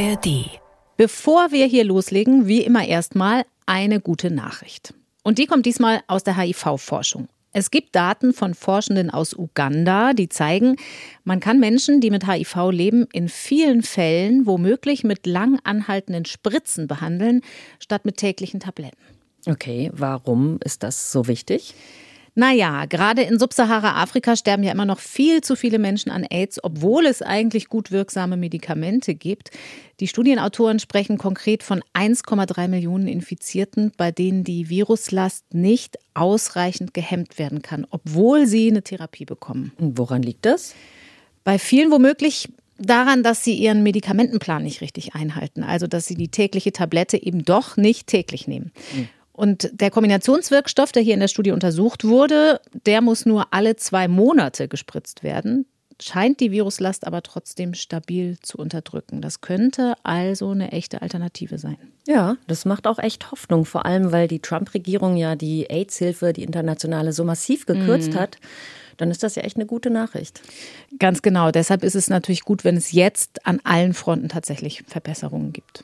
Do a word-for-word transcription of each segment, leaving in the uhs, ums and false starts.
A R D. Bevor wir hier loslegen, wie immer erstmal eine gute Nachricht. Und die kommt diesmal aus der H I V-Forschung. Es gibt Daten von Forschenden aus Uganda, die zeigen, man kann Menschen, die mit H I V leben, in vielen Fällen womöglich mit lang anhaltenden Spritzen behandeln, statt mit täglichen Tabletten. Okay, warum ist das so wichtig? Naja, gerade in Subsahara-Afrika sterben ja immer noch viel zu viele Menschen an AIDS, obwohl es eigentlich gut wirksame Medikamente gibt. Die Studienautoren sprechen konkret von eins Komma drei Millionen Infizierten, bei denen die Viruslast nicht ausreichend gehemmt werden kann, obwohl sie eine Therapie bekommen. Und woran liegt das? Bei vielen womöglich daran, dass sie ihren Medikamentenplan nicht richtig einhalten, also dass sie die tägliche Tablette eben doch nicht täglich nehmen. Mhm. Und der Kombinationswirkstoff, der hier in der Studie untersucht wurde, der muss nur alle zwei Monate gespritzt werden, scheint die Viruslast aber trotzdem stabil zu unterdrücken. Das könnte also eine echte Alternative sein. Ja, das macht auch echt Hoffnung, vor allem weil die Trump-Regierung ja die AIDS-Hilfe, die internationale, so massiv gekürzt mhm. hat. Dann ist das ja echt eine gute Nachricht. Ganz genau, deshalb ist es natürlich gut, wenn es jetzt an allen Fronten tatsächlich Verbesserungen gibt.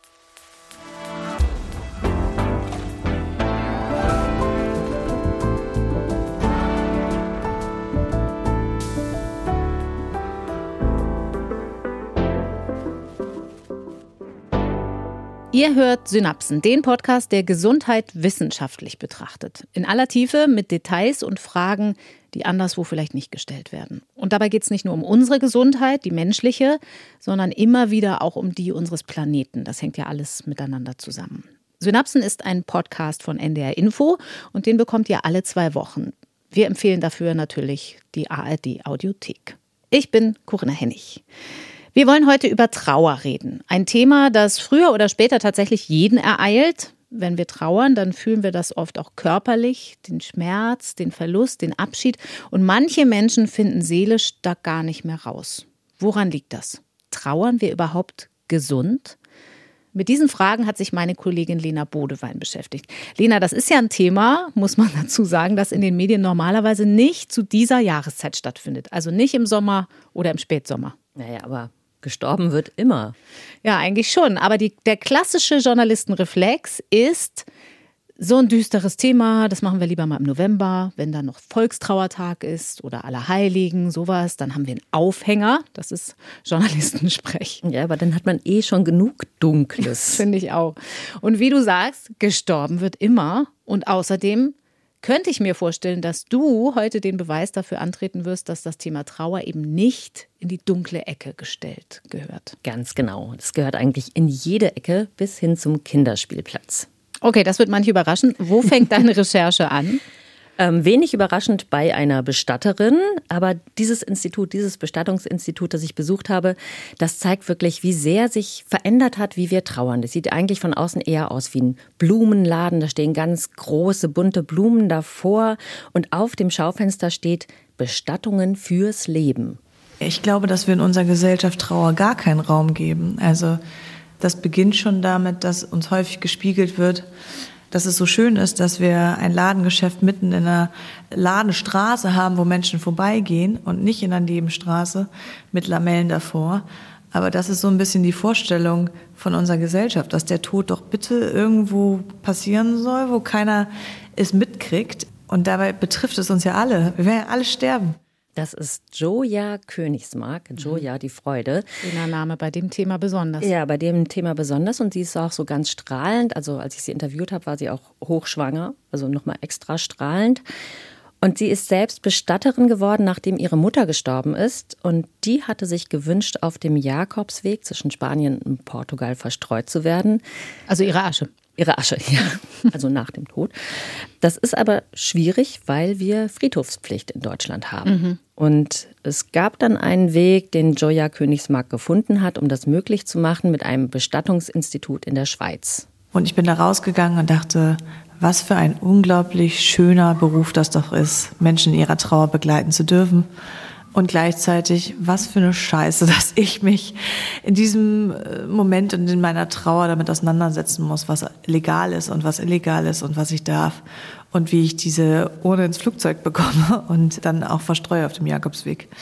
Ihr hört Synapsen, den Podcast, der Gesundheit wissenschaftlich betrachtet. In aller Tiefe mit Details und Fragen, die anderswo vielleicht nicht gestellt werden. Und dabei geht es nicht nur um unsere Gesundheit, die menschliche, sondern immer wieder auch um die unseres Planeten. Das hängt ja alles miteinander zusammen. Synapsen ist ein Podcast von N D R Info und den bekommt ihr alle zwei Wochen. Wir empfehlen dafür natürlich die A R D Audiothek. Ich bin Corinna Hennig. Wir wollen heute über Trauer reden. Ein Thema, das früher oder später tatsächlich jeden ereilt. Wenn wir trauern, dann fühlen wir das oft auch körperlich, den Schmerz, den Verlust, den Abschied. Und manche Menschen finden seelisch da gar nicht mehr raus. Woran liegt das? Trauern wir überhaupt gesund? Mit diesen Fragen hat sich meine Kollegin Lena Bodewein beschäftigt. Lena, das ist ja ein Thema, muss man dazu sagen, das in den Medien normalerweise nicht zu dieser Jahreszeit stattfindet. Also nicht im Sommer oder im Spätsommer. Naja, aber gestorben wird immer. Ja, eigentlich schon. Aber die, der klassische Journalistenreflex ist so ein düsteres Thema. Das machen wir lieber mal im November, wenn dann noch Volkstrauertag ist oder Allerheiligen, sowas. Dann haben wir einen Aufhänger. Das ist Journalistensprech. Ja, aber dann hat man eh schon genug Dunkles. Finde ich auch. Und wie du sagst, gestorben wird immer. Und außerdem könnte ich mir vorstellen, dass du heute den Beweis dafür antreten wirst, dass das Thema Trauer eben nicht in die dunkle Ecke gestellt gehört. Ganz genau. Es gehört eigentlich in jede Ecke bis hin zum Kinderspielplatz. Okay, das wird manche überraschen. Wo fängt deine Recherche an? Ähm, wenig überraschend bei einer Bestatterin, aber dieses Institut, dieses Bestattungsinstitut, das ich besucht habe, das zeigt wirklich, wie sehr sich verändert hat, wie wir trauern. Das sieht eigentlich von außen eher aus wie ein Blumenladen. Da stehen ganz große, bunte Blumen davor und auf dem Schaufenster steht Bestattungen fürs Leben. Ich glaube, dass wir in unserer Gesellschaft Trauer gar keinen Raum geben. Also das beginnt schon damit, dass uns häufig gespiegelt wird, dass es so schön ist, dass wir ein Ladengeschäft mitten in einer Ladenstraße haben, wo Menschen vorbeigehen und nicht in einer Nebenstraße mit Lamellen davor. Aber das ist so ein bisschen die Vorstellung von unserer Gesellschaft, dass der Tod doch bitte irgendwo passieren soll, wo keiner es mitkriegt. Und dabei betrifft es uns ja alle. Wir werden ja alle sterben. Das ist Joja Königsmark, Joja die Freude. Schöner Name, bei dem Thema besonders. Ja, bei dem Thema besonders und sie ist auch so ganz strahlend. Also als ich sie interviewt habe, war sie auch hochschwanger, also nochmal extra strahlend. Und sie ist selbst Bestatterin geworden, nachdem ihre Mutter gestorben ist. Und die hatte sich gewünscht, auf dem Jakobsweg zwischen Spanien und Portugal verstreut zu werden. Also ihre Asche. Ihre Asche, ja. Also nach dem Tod. Das ist aber schwierig, weil wir Friedhofspflicht in Deutschland haben. Mhm. Und es gab dann einen Weg, den Joja Königsmark gefunden hat, um das möglich zu machen mit einem Bestattungsinstitut in der Schweiz. Und ich bin da rausgegangen und dachte, was für ein unglaublich schöner Beruf das doch ist, Menschen in ihrer Trauer begleiten zu dürfen. Und gleichzeitig, was für eine Scheiße, dass ich mich in diesem Moment und in meiner Trauer damit auseinandersetzen muss, was legal ist und was illegal ist und was ich darf. Und wie ich diese Urne ins Flugzeug bekomme und dann auch verstreue auf dem Jakobsweg.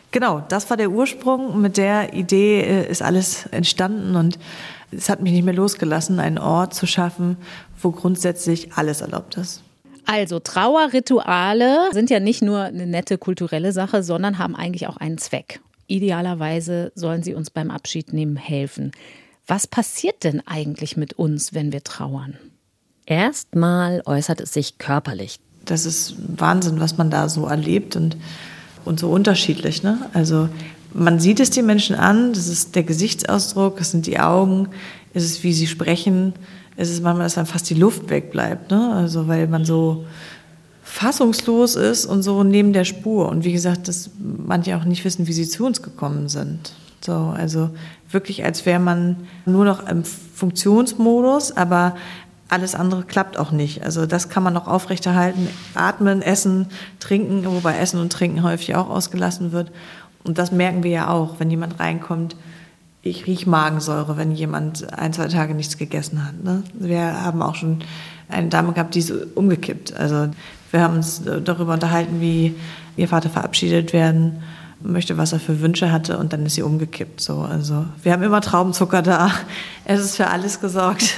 Genau, das war der Ursprung. Mit der Idee ist alles entstanden und es hat mich nicht mehr losgelassen, einen Ort zu schaffen, wo grundsätzlich alles erlaubt ist. Also Trauerrituale sind ja nicht nur eine nette kulturelle Sache, sondern haben eigentlich auch einen Zweck. Idealerweise sollen sie uns beim Abschiednehmen helfen. Was passiert denn eigentlich mit uns, wenn wir trauern? Erstmal äußert es sich körperlich. Das ist Wahnsinn, was man da so erlebt und, und so unterschiedlich, ne? Also man sieht es den Menschen an, das ist der Gesichtsausdruck, das sind die Augen, es ist, wie sie sprechen, es ist manchmal, dass dann fast die Luft wegbleibt, ne? Also weil man so fassungslos ist und so neben der Spur. Und wie gesagt, dass manche auch nicht wissen, wie sie zu uns gekommen sind. So, also wirklich, als wäre man nur noch im Funktionsmodus, aber alles andere klappt auch nicht. Also das kann man noch aufrechterhalten. Atmen, essen, trinken, wobei Essen und Trinken häufig auch ausgelassen wird. Und das merken wir ja auch, wenn jemand reinkommt. Ich rieche Magensäure, wenn jemand ein, zwei Tage nichts gegessen hat. Ne? Wir haben auch schon eine Dame gehabt, die ist umgekippt. Also wir haben uns darüber unterhalten, wie ihr Vater verabschiedet werden möchte, was er für Wünsche hatte, und dann ist sie umgekippt. So, also wir haben immer Traubenzucker da. Es ist für alles gesorgt.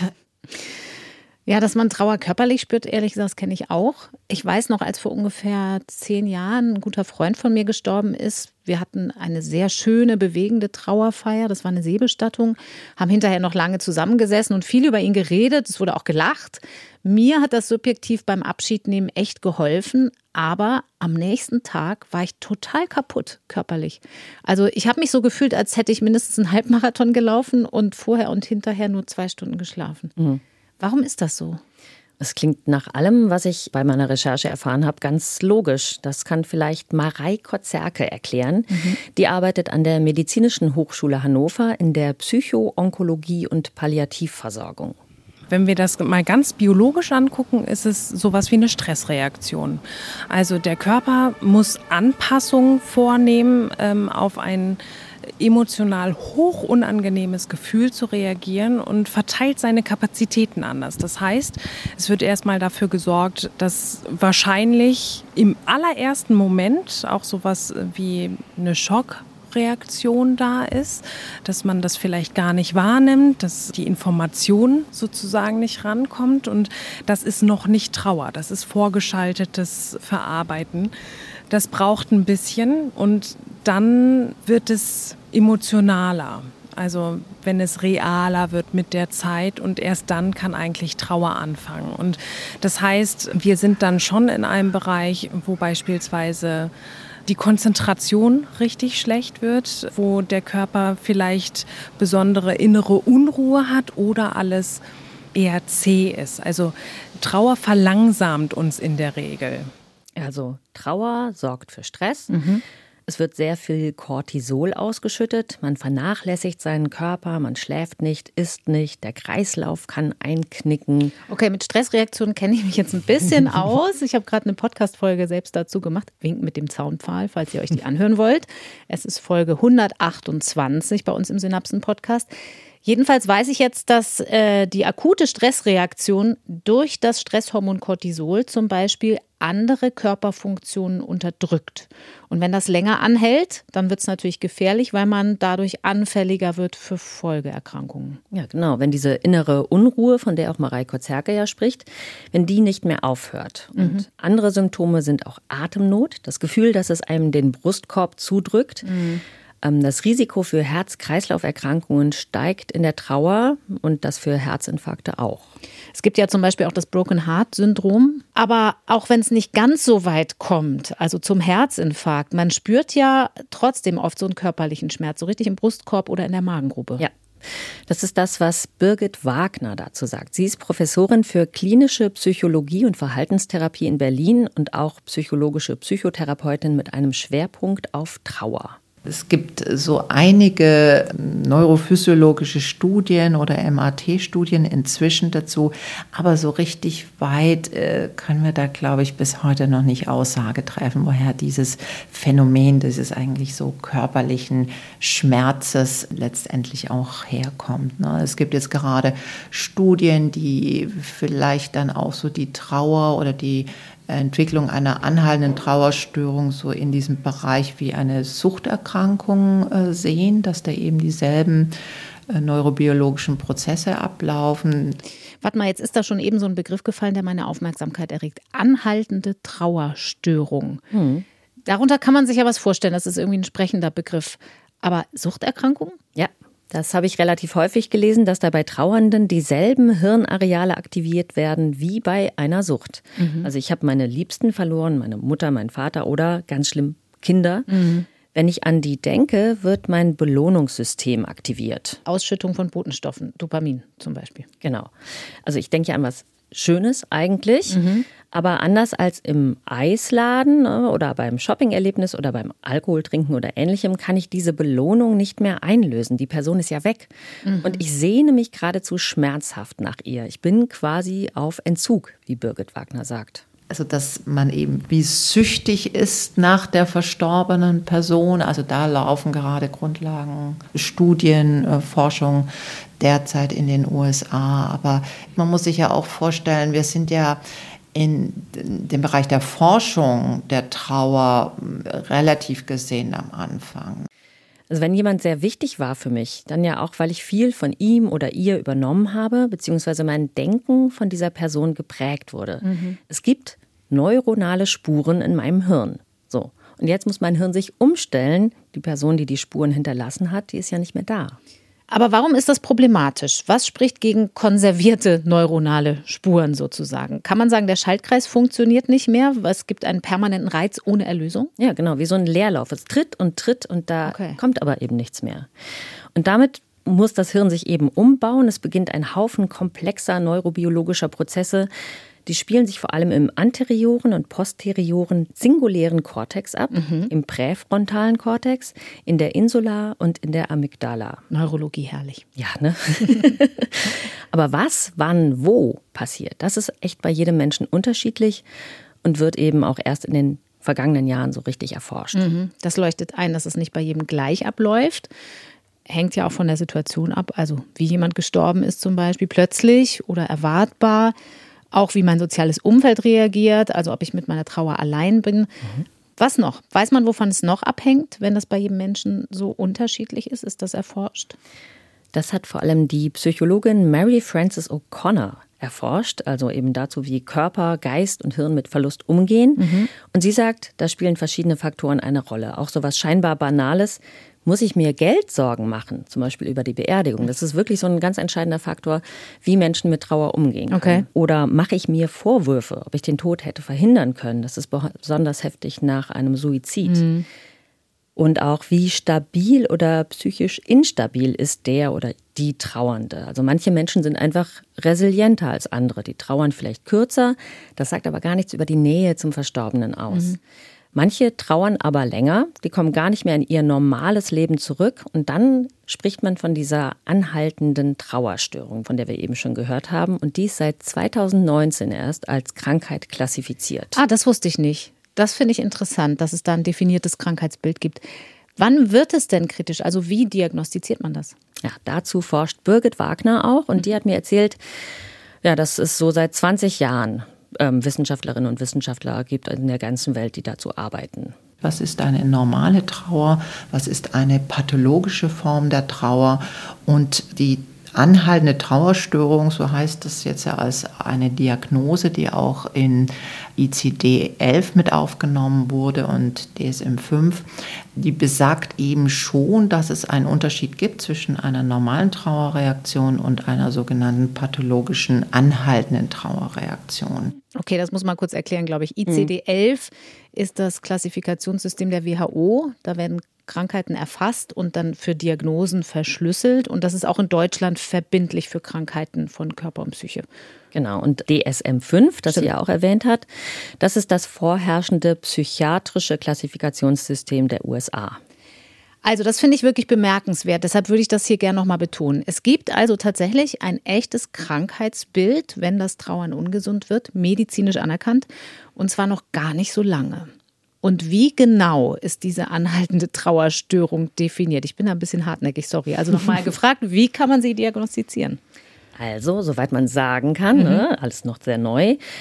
Ja, dass man Trauer körperlich spürt, ehrlich gesagt, das kenne ich auch. Ich weiß noch, als vor ungefähr zehn Jahren ein guter Freund von mir gestorben ist. Wir hatten eine sehr schöne, bewegende Trauerfeier. Das war eine Seebestattung. Haben hinterher noch lange zusammengesessen und viel über ihn geredet. Es wurde auch gelacht. Mir hat das subjektiv beim Abschiednehmen echt geholfen. Aber am nächsten Tag war ich total kaputt, körperlich. Also ich habe mich so gefühlt, als hätte ich mindestens einen Halbmarathon gelaufen und vorher und hinterher nur zwei Stunden geschlafen. Mhm. Warum ist das so? Es klingt nach allem, was ich bei meiner Recherche erfahren habe, ganz logisch. Das kann vielleicht Marei Kozerke erklären. Mhm. Die arbeitet an der Medizinischen Hochschule Hannover in der Psycho-Onkologie und Palliativversorgung. Wenn wir das mal ganz biologisch angucken, ist es sowas wie eine Stressreaktion. Also der Körper muss Anpassungen vornehmen, ähm, auf ein emotional hoch unangenehmes Gefühl zu reagieren und verteilt seine Kapazitäten anders. Das heißt, es wird erstmal dafür gesorgt, dass wahrscheinlich im allerersten Moment auch sowas wie eine Schockreaktion da ist, dass man das vielleicht gar nicht wahrnimmt, dass die Information sozusagen nicht rankommt, und das ist noch nicht Trauer, das ist vorgeschaltetes Verarbeiten. Das braucht ein bisschen und dann wird es emotionaler. Also wenn es realer wird mit der Zeit, und erst dann kann eigentlich Trauer anfangen. Und das heißt, wir sind dann schon in einem Bereich, wo beispielsweise die Konzentration richtig schlecht wird, wo der Körper vielleicht besondere innere Unruhe hat oder alles eher zäh ist. Also Trauer verlangsamt uns in der Regel. Also Trauer sorgt für Stress. Mhm. Es wird sehr viel Cortisol ausgeschüttet. Man vernachlässigt seinen Körper, man schläft nicht, isst nicht, der Kreislauf kann einknicken. Okay, mit Stressreaktionen kenne ich mich jetzt ein bisschen aus. Ich habe gerade eine Podcast-Folge selbst dazu gemacht. Wink mit dem Zaunpfahl, falls ihr euch die anhören wollt. Es ist Folge hundertachtundzwanzig bei uns im Synapsen-Podcast. Jedenfalls weiß ich jetzt, dass äh, die akute Stressreaktion durch das Stresshormon Cortisol zum Beispiel andere Körperfunktionen unterdrückt. Und wenn das länger anhält, dann wird es natürlich gefährlich, weil man dadurch anfälliger wird für Folgeerkrankungen. Ja, genau. Wenn diese innere Unruhe, von der auch Marei Kozerke ja spricht, wenn die nicht mehr aufhört. Und mhm. andere Symptome sind auch Atemnot, das Gefühl, dass es einem den Brustkorb zudrückt. Mhm. Das Risiko für Herz-Kreislauf-Erkrankungen steigt in der Trauer und das für Herzinfarkte auch. Es gibt ja zum Beispiel auch das Broken Heart-Syndrom. Aber auch wenn es nicht ganz so weit kommt, also zum Herzinfarkt, man spürt ja trotzdem oft so einen körperlichen Schmerz, so richtig im Brustkorb oder in der Magengrube. Ja. Das ist das, was Birgit Wagner dazu sagt. Sie ist Professorin für klinische Psychologie und Verhaltenstherapie in Berlin und auch psychologische Psychotherapeutin mit einem Schwerpunkt auf Trauer. Es gibt so einige neurophysiologische Studien oder M R T-Studien inzwischen dazu, aber so richtig weit äh, können wir da, glaube ich, bis heute noch nicht Aussage treffen, woher dieses Phänomen dieses eigentlich so körperlichen Schmerzes letztendlich auch herkommt. Ne? Es gibt jetzt gerade Studien, die vielleicht dann auch so die Trauer oder die Entwicklung einer anhaltenden Trauerstörung so in diesem Bereich wie eine Suchterkrankung äh, sehen, dass da eben dieselben äh, neurobiologischen Prozesse ablaufen. Warte mal, jetzt ist da schon eben so ein Begriff gefallen, der meine Aufmerksamkeit erregt. Anhaltende Trauerstörung. Hm. Darunter kann man sich ja was vorstellen, das ist irgendwie ein sprechender Begriff. Aber Suchterkrankung? Ja. Das habe ich relativ häufig gelesen, dass da bei Trauernden dieselben Hirnareale aktiviert werden wie bei einer Sucht. Mhm. Also ich habe meine Liebsten verloren, meine Mutter, meinen Vater oder ganz schlimm Kinder. Mhm. Wenn ich an die denke, wird mein Belohnungssystem aktiviert. Ausschüttung von Botenstoffen, Dopamin zum Beispiel. Genau. Also ich denke ja an was Schönes eigentlich, mhm. aber anders als im Eisladen oder beim Shoppingerlebnis oder beim Alkoholtrinken oder Ähnlichem kann ich diese Belohnung nicht mehr einlösen. Die Person ist ja weg. Mhm. Und ich sehne mich geradezu schmerzhaft nach ihr. Ich bin quasi auf Entzug, wie Birgit Wagner sagt. Also dass man eben wie süchtig ist nach der verstorbenen Person. Also da laufen gerade Grundlagen, Studien, äh, Forschung derzeit in den U S A. Aber man muss sich ja auch vorstellen, wir sind ja in dem Bereich der Forschung der Trauer relativ gesehen am Anfang. Also wenn jemand sehr wichtig war für mich, dann ja auch, weil ich viel von ihm oder ihr übernommen habe, beziehungsweise mein Denken von dieser Person geprägt wurde. Mhm. Es gibt neuronale Spuren in meinem Hirn. So. Und jetzt muss mein Hirn sich umstellen. Die Person, die die Spuren hinterlassen hat, die ist ja nicht mehr da. Aber warum ist das problematisch? Was spricht gegen konservierte neuronale Spuren sozusagen? Kann man sagen, der Schaltkreis funktioniert nicht mehr? Es gibt einen permanenten Reiz ohne Erlösung? Ja, genau, wie so ein Leerlauf. Es tritt und tritt und da okay. kommt aber eben nichts mehr. Und damit muss das Hirn sich eben umbauen. Es beginnt ein Haufen komplexer neurobiologischer Prozesse. Die spielen sich vor allem im anterioren und posterioren singulären Kortex ab, mhm. im präfrontalen Kortex, in der Insula und in der Amygdala. Neurologie, herrlich. Ja, ne? Aber was, wann, wo passiert, das ist echt bei jedem Menschen unterschiedlich und wird eben auch erst in den vergangenen Jahren so richtig erforscht. Mhm. Das leuchtet ein, dass es nicht bei jedem gleich abläuft. Hängt ja auch von der Situation ab, also wie jemand gestorben ist zum Beispiel plötzlich oder erwartbar. Auch wie mein soziales Umfeld reagiert, also ob ich mit meiner Trauer allein bin. Mhm. Was noch? Weiß man, wovon es noch abhängt, wenn das bei jedem Menschen so unterschiedlich ist? Ist das erforscht? Das hat vor allem die Psychologin Mary Frances O'Connor erforscht, also eben dazu, wie Körper, Geist und Hirn mit Verlust umgehen. Mhm. Und sie sagt, da spielen verschiedene Faktoren eine Rolle. Auch so was scheinbar Banales. Muss ich mir Geldsorgen machen, zum Beispiel über die Beerdigung? Das ist wirklich so ein ganz entscheidender Faktor, wie Menschen mit Trauer umgehen können. Okay. Oder mache ich mir Vorwürfe, ob ich den Tod hätte verhindern können? Das ist besonders heftig nach einem Suizid. Mhm. Und auch, wie stabil oder psychisch instabil ist der oder die Trauernde. Also manche Menschen sind einfach resilienter als andere. Die trauern vielleicht kürzer, das sagt aber gar nichts über die Nähe zum Verstorbenen aus. Mhm. Manche trauern aber länger, die kommen gar nicht mehr in ihr normales Leben zurück. Und dann spricht man von dieser anhaltenden Trauerstörung, von der wir eben schon gehört haben. Und die ist seit zweitausendneunzehn erst als Krankheit klassifiziert. Ah, das wusste ich nicht. Das finde ich interessant, dass es da ein definiertes Krankheitsbild gibt. Wann wird es denn kritisch? Also wie diagnostiziert man das? Ja, dazu forscht Birgit Wagner auch. Und die hat mir erzählt, ja, das ist so seit zwanzig Jahren. Ähm, Wissenschaftlerinnen und Wissenschaftler gibt in der ganzen Welt, die dazu arbeiten. Was ist eine normale Trauer? Was ist eine pathologische Form der Trauer? Und die anhaltende Trauerstörung, so heißt das jetzt ja als eine Diagnose, die auch in I C D elf mit aufgenommen wurde und D S M fünf, die besagt eben schon, dass es einen Unterschied gibt zwischen einer normalen Trauerreaktion und einer sogenannten pathologischen anhaltenden Trauerreaktion. Okay, das muss man kurz erklären, glaube ich. I C D elf mhm. ist das Klassifikationssystem der W H O. Da werden Krankheiten erfasst und dann für Diagnosen verschlüsselt. Und das ist auch in Deutschland verbindlich für Krankheiten von Körper und Psyche. Genau, und D S M fünf, das Stimmt. sie ja auch erwähnt hat, das ist das vorherrschende psychiatrische Klassifikationssystem der U S A. Also das finde ich wirklich bemerkenswert, deshalb würde ich das hier gerne nochmal betonen. Es gibt also tatsächlich ein echtes Krankheitsbild, wenn das Trauern ungesund wird, medizinisch anerkannt, und zwar noch gar nicht so lange. Und wie genau ist diese anhaltende Trauerstörung definiert? Ich bin da ein bisschen hartnäckig, sorry. Also nochmal gefragt, wie kann man sie diagnostizieren? Also, soweit man sagen kann, mhm. ne, alles noch sehr neu.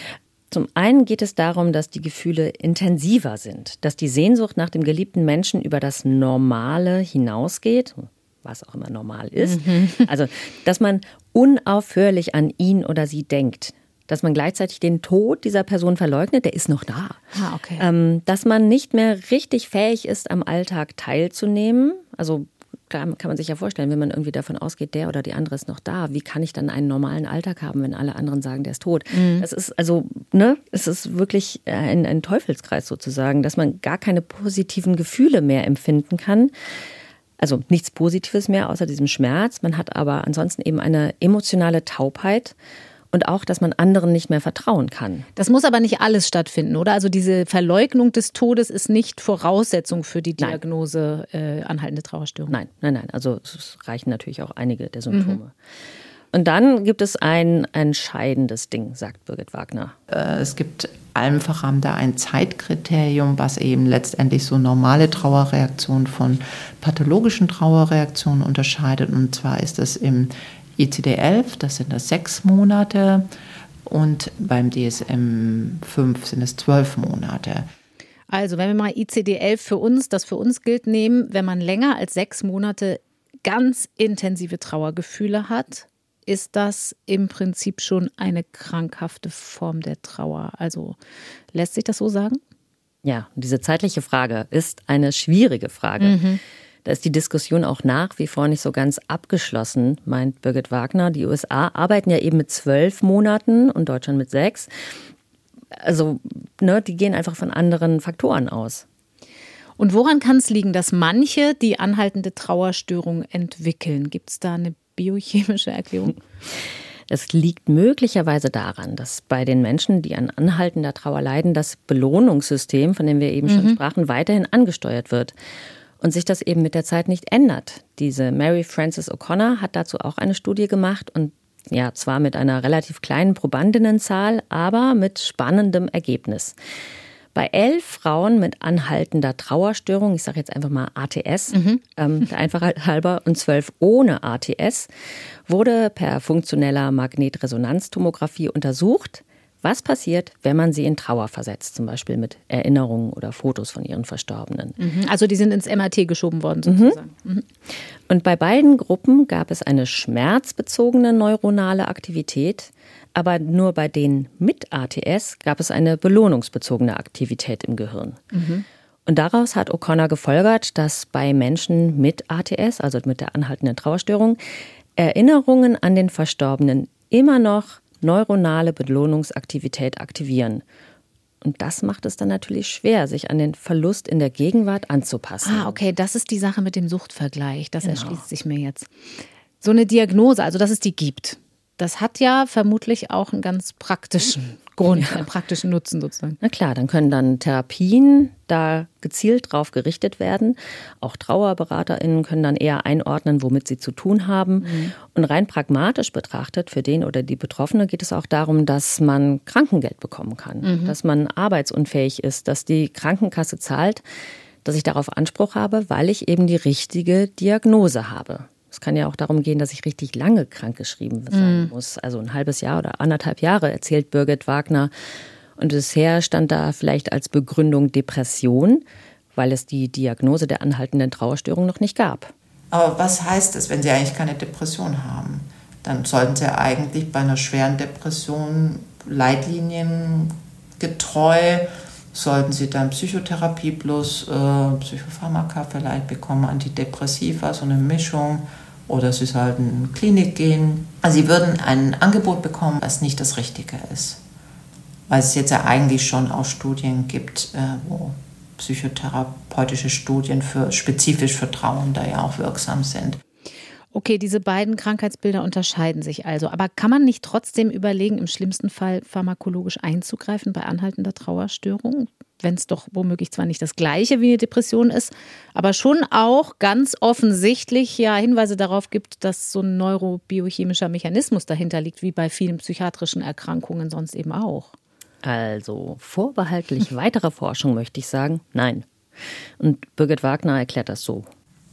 Zum einen geht es darum, dass die Gefühle intensiver sind, dass die Sehnsucht nach dem geliebten Menschen über das Normale hinausgeht, was auch immer normal ist. Mhm. Also, dass man unaufhörlich an ihn oder sie denkt. Dass man gleichzeitig den Tod dieser Person verleugnet, der ist noch da. Ah, okay. Ähm, dass man nicht mehr richtig fähig ist, am Alltag teilzunehmen. Also klar, kann man sich ja vorstellen, wenn man irgendwie davon ausgeht, der oder die andere ist noch da. Wie kann ich dann einen normalen Alltag haben, wenn alle anderen sagen, der ist tot? Mhm. Das ist also, ne, es ist wirklich ein, ein Teufelskreis sozusagen, dass man gar keine positiven Gefühle mehr empfinden kann. Also nichts Positives mehr außer diesem Schmerz. Man hat aber ansonsten eben eine emotionale Taubheit. Und auch, dass man anderen nicht mehr vertrauen kann. Das muss aber nicht alles stattfinden, oder? Also diese Verleugnung des Todes ist nicht Voraussetzung für die Diagnose äh, anhaltende Trauerstörung? Nein, nein, nein. Also es reichen natürlich auch einige der Symptome. Mhm. Und dann gibt es ein entscheidendes Ding, sagt Birgit Wagner. Es gibt allem voran da ein Zeitkriterium, was eben letztendlich so normale Trauerreaktionen von pathologischen Trauerreaktionen unterscheidet. Und zwar ist das im I C D elf, das sind das sechs Monate, und beim D S M fünf sind es zwölf Monate. Also wenn wir mal I C D elf für uns, das für uns gilt, nehmen, wenn man länger als sechs Monate ganz intensive Trauergefühle hat, ist das im Prinzip schon eine krankhafte Form der Trauer. Also lässt sich das so sagen? Ja, diese zeitliche Frage ist eine schwierige Frage. Mhm. Da ist die Diskussion auch nach wie vor nicht so ganz abgeschlossen, meint Birgit Wagner. Die U S A arbeiten ja eben mit zwölf Monaten und Deutschland mit sechs. Also, ne, die gehen einfach von anderen Faktoren aus. Und woran kann es liegen, dass manche die anhaltende Trauerstörung entwickeln? Gibt es da eine biochemische Erklärung? Es liegt möglicherweise daran, dass bei den Menschen, die an anhaltender Trauer leiden, das Belohnungssystem, von dem wir eben mhm. schon sprachen, weiterhin angesteuert wird. Und sich das eben mit der Zeit nicht ändert. Diese Mary Frances O'Connor hat dazu auch eine Studie gemacht und ja, zwar mit einer relativ kleinen Probandinnenzahl, aber mit spannendem Ergebnis. Bei elf Frauen mit anhaltender Trauerstörung, ich sage jetzt einfach mal A T S, mhm. ähm, der Einfachheit halber, und zwölf ohne A T S, wurde per funktioneller Magnetresonanztomographie untersucht, was passiert, wenn man sie in Trauer versetzt, zum Beispiel mit Erinnerungen oder Fotos von ihren Verstorbenen. Also die sind ins M R T geschoben worden sozusagen. Mhm. Und bei beiden Gruppen gab es eine schmerzbezogene neuronale Aktivität, aber nur bei denen mit A T S gab es eine belohnungsbezogene Aktivität im Gehirn. Mhm. Und daraus hat O'Connor gefolgert, dass bei Menschen mit A T S, also mit der anhaltenden Trauerstörung, Erinnerungen an den Verstorbenen immer noch neuronale Belohnungsaktivität aktivieren. Und das macht es dann natürlich schwer, sich an den Verlust in der Gegenwart anzupassen. Ah, okay, das ist die Sache mit dem Suchtvergleich. Das genau. erschließt sich mir jetzt. So eine Diagnose, also dass es die gibt, das hat ja vermutlich auch einen ganz praktischen Grund, ja. einen praktischen Nutzen sozusagen. Na klar, dann können dann Therapien da gezielt drauf gerichtet werden. Auch TrauerberaterInnen können dann eher einordnen, womit sie zu tun haben. Mhm. Und rein pragmatisch betrachtet, für den oder die Betroffene geht es auch darum, dass man Krankengeld bekommen kann, mhm. dass man arbeitsunfähig ist, dass die Krankenkasse zahlt, dass ich darauf Anspruch habe, weil ich eben die richtige Diagnose habe. Es kann ja auch darum gehen, dass ich richtig lange krankgeschrieben sein mm. muss. Also ein halbes Jahr oder anderthalb Jahre, erzählt Birgit Wagner. Und bisher stand da vielleicht als Begründung Depression, weil es die Diagnose der anhaltenden Trauerstörung noch nicht gab. Aber was heißt es, wenn Sie eigentlich keine Depression haben? Dann sollten Sie eigentlich bei einer schweren Depression leitliniengetreu, sollten Sie dann Psychotherapie plus äh, Psychopharmaka vielleicht bekommen, Antidepressiva, so eine Mischung. Oder Sie sollten in die Klinik gehen. Also Sie würden ein Angebot bekommen, was nicht das Richtige ist. Weil es jetzt ja eigentlich schon auch Studien gibt, äh, wo psychotherapeutische Studien für, spezifisch für Trauernde ja auch wirksam sind. Okay, diese beiden Krankheitsbilder unterscheiden sich also. Aber kann man nicht trotzdem überlegen, im schlimmsten Fall pharmakologisch einzugreifen bei anhaltender Trauerstörung? Wenn es doch womöglich zwar nicht das Gleiche wie eine Depression ist, aber schon auch ganz offensichtlich ja Hinweise darauf gibt, dass so ein neurobiochemischer Mechanismus dahinter liegt, wie bei vielen psychiatrischen Erkrankungen sonst eben auch. Also vorbehaltlich weiterer Forschung möchte ich sagen, nein. Und Birgit Wagner erklärt das so.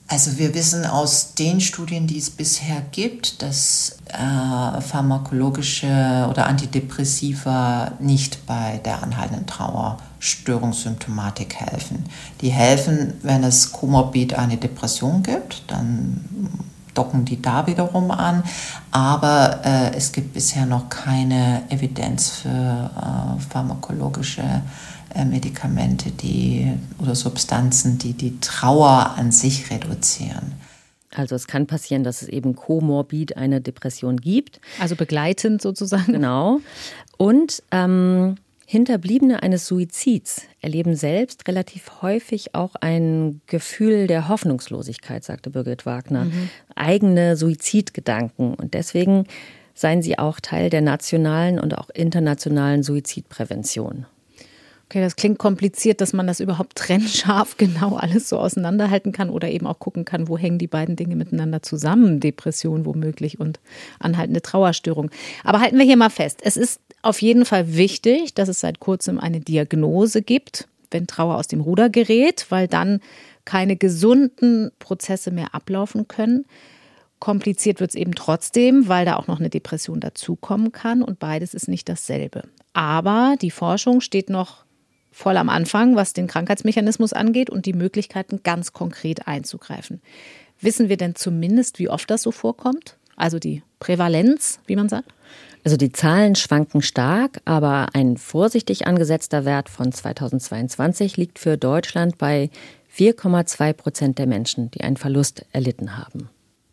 Also wir wissen aus den Studien, die es bisher gibt, dass äh, pharmakologische oder Antidepressiva nicht bei der anhaltenden Trauerstörungssymptomatik helfen. Die helfen, wenn es komorbid eine Depression gibt, dann docken die da wiederum an, aber äh, es gibt bisher noch keine Evidenz für äh, pharmakologische Medikamente die, oder Substanzen, die die Trauer an sich reduzieren. Also es kann passieren, dass es eben komorbid eine Depression gibt. Also begleitend sozusagen. Genau. Und ähm, Hinterbliebene eines Suizids erleben selbst relativ häufig auch ein Gefühl der Hoffnungslosigkeit, sagte Birgit Wagner. Mhm. Eigene Suizidgedanken. Und deswegen seien sie auch Teil der nationalen und auch internationalen Suizidprävention. Okay, das klingt kompliziert, dass man das überhaupt trennscharf genau alles so auseinanderhalten kann oder eben auch gucken kann, wo hängen die beiden Dinge miteinander zusammen, Depression womöglich und anhaltende Trauerstörung. Aber halten wir hier mal fest, es ist auf jeden Fall wichtig, dass es seit kurzem eine Diagnose gibt, wenn Trauer aus dem Ruder gerät, weil dann keine gesunden Prozesse mehr ablaufen können. Kompliziert wird es eben trotzdem, weil da auch noch eine Depression dazukommen kann und beides ist nicht dasselbe. Aber die Forschung steht noch voll am Anfang, was den Krankheitsmechanismus angeht und die Möglichkeiten, ganz konkret einzugreifen. Wissen wir denn zumindest, wie oft das so vorkommt? Also die Prävalenz, wie man sagt? Also die Zahlen schwanken stark, aber ein vorsichtig angesetzter Wert von zweitausendzweiundzwanzig liegt für Deutschland bei vier Komma zwei Prozent der Menschen, die einen Verlust erlitten haben.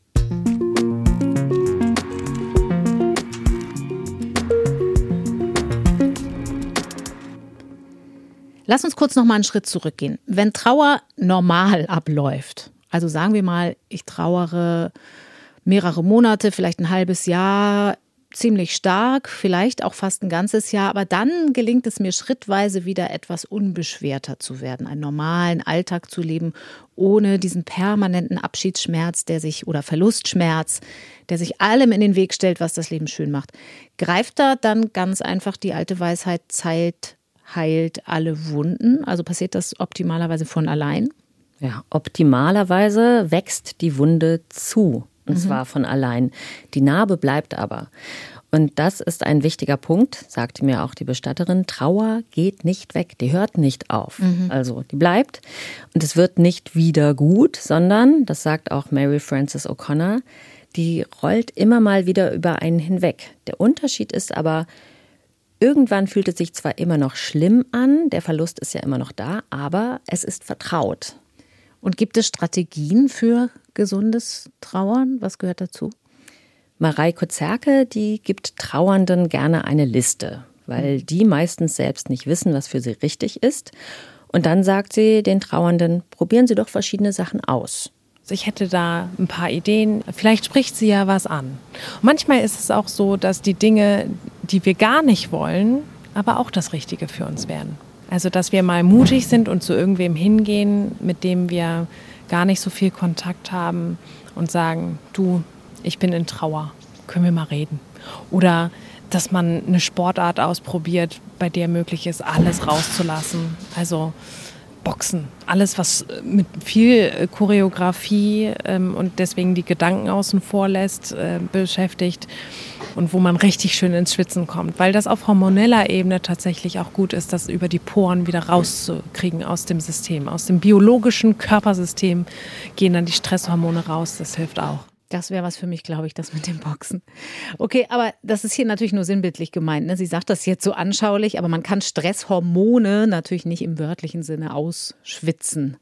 Lass uns kurz noch mal einen Schritt zurückgehen. Wenn Trauer normal abläuft, also sagen wir mal, ich trauere mehrere Monate, vielleicht ein halbes Jahr, ziemlich stark, vielleicht auch fast ein ganzes Jahr, aber dann gelingt es mir schrittweise wieder etwas unbeschwerter zu werden, einen normalen Alltag zu leben, ohne diesen permanenten Abschiedsschmerz, der sich oder Verlustschmerz, der sich allem in den Weg stellt, was das Leben schön macht. Greift da dann ganz einfach die alte Weisheit, Zeit heilt alle Wunden? Also passiert das optimalerweise von allein? Ja, optimalerweise wächst die Wunde zu. Und mhm. zwar von allein. Die Narbe bleibt aber. Und das ist ein wichtiger Punkt, sagte mir auch die Bestatterin. Trauer geht nicht weg, die hört nicht auf. Mhm. Also die bleibt. Und es wird nicht wieder gut, sondern, das sagt auch Mary Frances O'Connor, die rollt immer mal wieder über einen hinweg. Der Unterschied ist aber, irgendwann fühlt es sich zwar immer noch schlimm an, der Verlust ist ja immer noch da, aber es ist vertraut. Und gibt es Strategien für gesundes Trauern? Was gehört dazu? Mareike Zerke, die gibt Trauernden gerne eine Liste, weil die meistens selbst nicht wissen, was für sie richtig ist. Und dann sagt sie den Trauernden, probieren Sie doch verschiedene Sachen aus. Ich hätte da ein paar Ideen. Vielleicht spricht sie ja was an. Und manchmal ist es auch so, dass die Dinge, die wir gar nicht wollen, aber auch das Richtige für uns werden. Also, dass wir mal mutig sind und zu irgendwem hingehen, mit dem wir gar nicht so viel Kontakt haben und sagen, du, ich bin in Trauer, können wir mal reden. Oder dass man eine Sportart ausprobiert, bei der möglich ist, alles rauszulassen. Also Boxen, alles, was mit viel Choreografie ähm, und deswegen die Gedanken außen vor lässt, äh, beschäftigt und wo man richtig schön ins Schwitzen kommt. Weil das auf hormoneller Ebene tatsächlich auch gut ist, das über die Poren wieder rauszukriegen aus dem System. Aus dem biologischen Körpersystem gehen dann die Stresshormone raus, das hilft auch. Das wäre was für mich, glaube ich, das mit dem Boxen. Okay, aber das ist hier natürlich nur sinnbildlich gemeint. Ne? Sie sagt das jetzt so anschaulich, aber man kann Stresshormone natürlich nicht im wörtlichen Sinne ausschwitzen.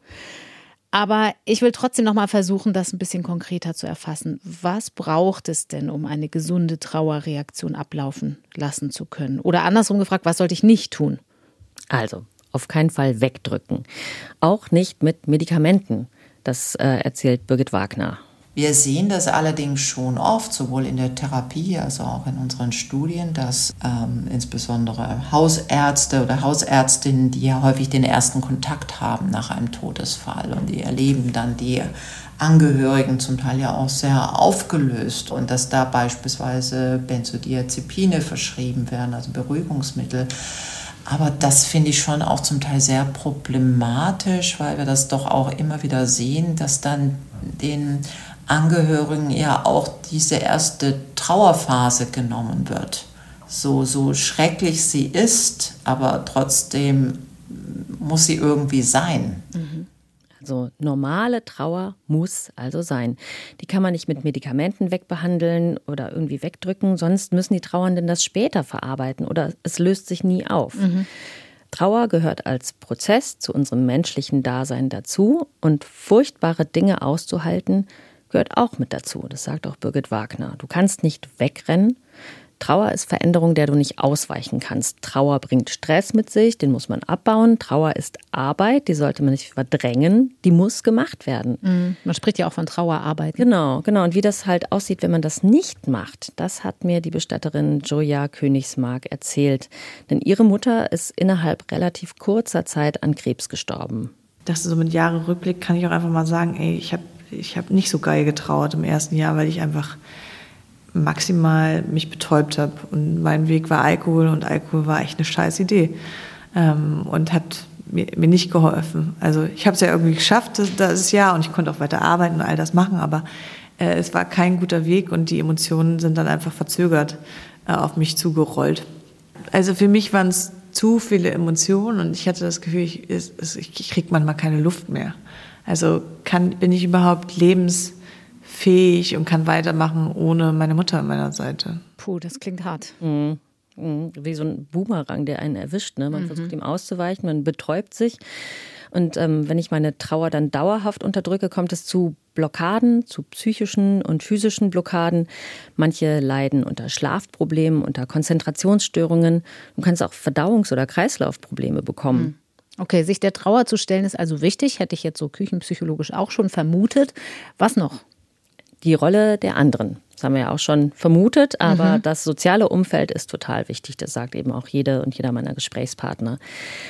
Aber ich will trotzdem noch mal versuchen, das ein bisschen konkreter zu erfassen. Was braucht es denn, um eine gesunde Trauerreaktion ablaufen lassen zu können? Oder andersrum gefragt, was sollte ich nicht tun? Also, auf keinen Fall wegdrücken. Auch nicht mit Medikamenten. Das äh, erzählt Birgit Wagner. Wir sehen das allerdings schon oft, sowohl in der Therapie als auch in unseren Studien, dass ähm, insbesondere Hausärzte oder Hausärztinnen, die ja häufig den ersten Kontakt haben nach einem Todesfall und die erleben dann die Angehörigen zum Teil ja auch sehr aufgelöst und dass da beispielsweise Benzodiazepine verschrieben werden, also Beruhigungsmittel. Aber das finde ich schon auch zum Teil sehr problematisch, weil wir das doch auch immer wieder sehen, dass dann den Angehörigen ja auch diese erste Trauerphase genommen wird. So, so schrecklich sie ist, aber trotzdem muss sie irgendwie sein. Also normale Trauer muss also sein. Die kann man nicht mit Medikamenten wegbehandeln oder irgendwie wegdrücken, sonst müssen die Trauernden das später verarbeiten oder es löst sich nie auf. Mhm. Trauer gehört als Prozess zu unserem menschlichen Dasein dazu und furchtbare Dinge auszuhalten gehört auch mit dazu. Das sagt auch Birgit Wagner. Du kannst nicht wegrennen. Trauer ist Veränderung, der du nicht ausweichen kannst. Trauer bringt Stress mit sich, den muss man abbauen. Trauer ist Arbeit, die sollte man nicht verdrängen, die muss gemacht werden. Mhm. Man spricht ja auch von Trauerarbeit. Genau, genau. Und wie das halt aussieht, wenn man das nicht macht, das hat mir die Bestatterin Joya Königsmark erzählt. Denn ihre Mutter ist innerhalb relativ kurzer Zeit an Krebs gestorben. Das so mit Jahre Rückblick kann ich auch einfach mal sagen, ey, ich habe ich hab nicht so geil getrauert im ersten Jahr, weil ich einfach maximal mich betäubt habe. Und mein Weg war Alkohol und Alkohol war echt eine scheiß Idee ähm, und hat mir, mir nicht geholfen. Also ich habe es ja irgendwie geschafft, das, das Jahr, und ich konnte auch weiter arbeiten und all das machen, aber äh, es war kein guter Weg und die Emotionen sind dann einfach verzögert äh, auf mich zugerollt. Also für mich waren es zu viele Emotionen und ich hatte das Gefühl, ich, ich, ich kriege manchmal keine Luft mehr. Also kann, bin ich überhaupt lebensfähig und kann weitermachen ohne meine Mutter an meiner Seite. Puh, das klingt hart. Mhm. Wie so ein Boomerang, der einen erwischt. Ne? Man mhm. versucht ihm auszuweichen, man betäubt sich. Und ähm, wenn ich meine Trauer dann dauerhaft unterdrücke, kommt es zu Blockaden, zu psychischen und physischen Blockaden. Manche leiden unter Schlafproblemen, unter Konzentrationsstörungen. Du kannst auch Verdauungs- oder Kreislaufprobleme bekommen. Mhm. Okay, sich der Trauer zu stellen ist also wichtig. Hätte ich jetzt so küchenpsychologisch auch schon vermutet. Was noch? Die Rolle der anderen. Das haben wir ja auch schon vermutet, aber mhm. das soziale Umfeld ist total wichtig. Das sagt eben auch jede und jeder meiner Gesprächspartner.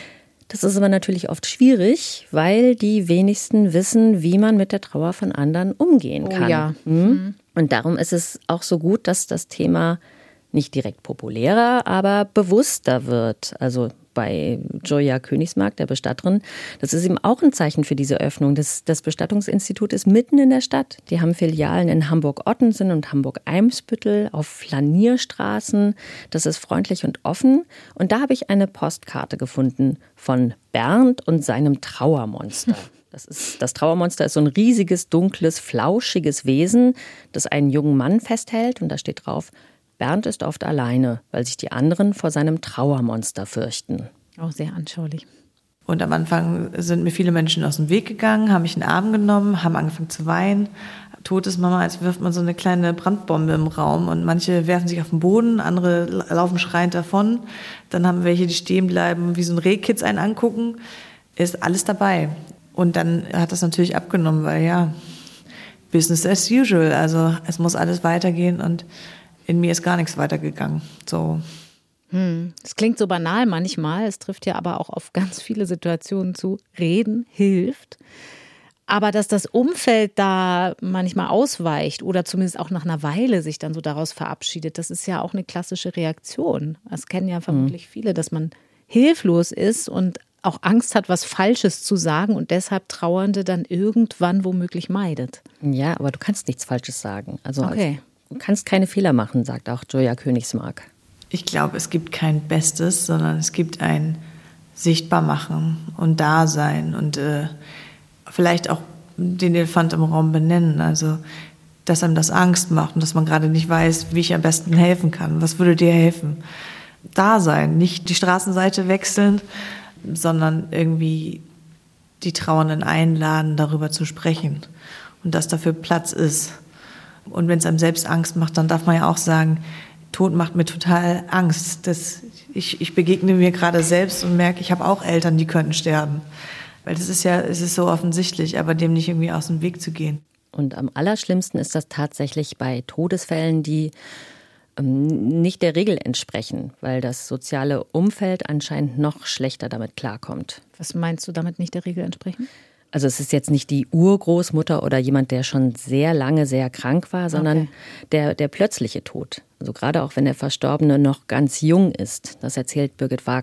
Das ist aber natürlich oft schwierig, weil die wenigsten wissen, wie man mit der Trauer von anderen umgehen kann. Oh ja. Mhm. Und darum ist es auch so gut, dass das Thema nicht direkt populärer, aber bewusster wird. Also bei Joya Königsmark, der Bestatterin, das ist eben auch ein Zeichen für diese Öffnung. Das, das Bestattungsinstitut ist mitten in der Stadt. Die haben Filialen in Hamburg-Ottensen und Hamburg-Eimsbüttel, auf Flanierstraßen. Das ist freundlich und offen. Und da habe ich eine Postkarte gefunden von Bernd und seinem Trauermonster. Das, ist, das Trauermonster ist so ein riesiges, dunkles, flauschiges Wesen, das einen jungen Mann festhält. Und da steht drauf: Bernd ist oft alleine, weil sich die anderen vor seinem Trauermonster fürchten. Auch sehr anschaulich. Und am Anfang sind mir viele Menschen aus dem Weg gegangen, haben mich in den Arm genommen, haben angefangen zu weinen. Totes Mama, als wirft man so eine kleine Brandbombe im Raum und manche werfen sich auf den Boden, andere laufen schreiend davon. Dann haben welche, die stehen bleiben, wie so ein Rehkitz einen angucken. Ist alles dabei. Und dann hat das natürlich abgenommen, weil ja, Business as usual. Also es muss alles weitergehen und in mir ist gar nichts weitergegangen. So. Hm. Es klingt so banal manchmal, es trifft ja aber auch auf ganz viele Situationen zu. Reden hilft. Aber dass das Umfeld da manchmal ausweicht oder zumindest auch nach einer Weile sich dann so daraus verabschiedet, das ist ja auch eine klassische Reaktion. Das kennen ja vermutlich mhm. viele, dass man hilflos ist und auch Angst hat, was Falsches zu sagen und deshalb Trauernde dann irgendwann womöglich meidet. Ja, aber du kannst nichts Falsches sagen. Also okay. Du kannst keine Fehler machen, sagt auch Joya Königsmark. Ich glaube, es gibt kein Bestes, sondern es gibt ein Sichtbarmachen und Dasein und äh, vielleicht auch den Elefant im Raum benennen. Also, dass einem das Angst macht und dass man gerade nicht weiß, wie ich am besten helfen kann. Was würde dir helfen? Dasein, nicht die Straßenseite wechseln, sondern irgendwie die Trauernden einladen, darüber zu sprechen und dass dafür Platz ist. Und wenn es einem selbst Angst macht, dann darf man ja auch sagen, Tod macht mir total Angst. Das, ich, ich begegne mir gerade selbst und merke, ich habe auch Eltern, die könnten sterben. Weil das ist ja, es ist so offensichtlich, aber dem nicht irgendwie aus dem Weg zu gehen. Und am allerschlimmsten ist das tatsächlich bei Todesfällen, die ähm, nicht der Regel entsprechen, weil das soziale Umfeld anscheinend noch schlechter damit klarkommt. Was meinst du damit nicht der Regel entsprechen? Also es ist jetzt nicht die Urgroßmutter oder jemand, der schon sehr lange sehr krank war, sondern okay. der, der plötzliche Tod. Also gerade auch wenn der Verstorbene noch ganz jung ist. Das erzählt Birgit Wagner.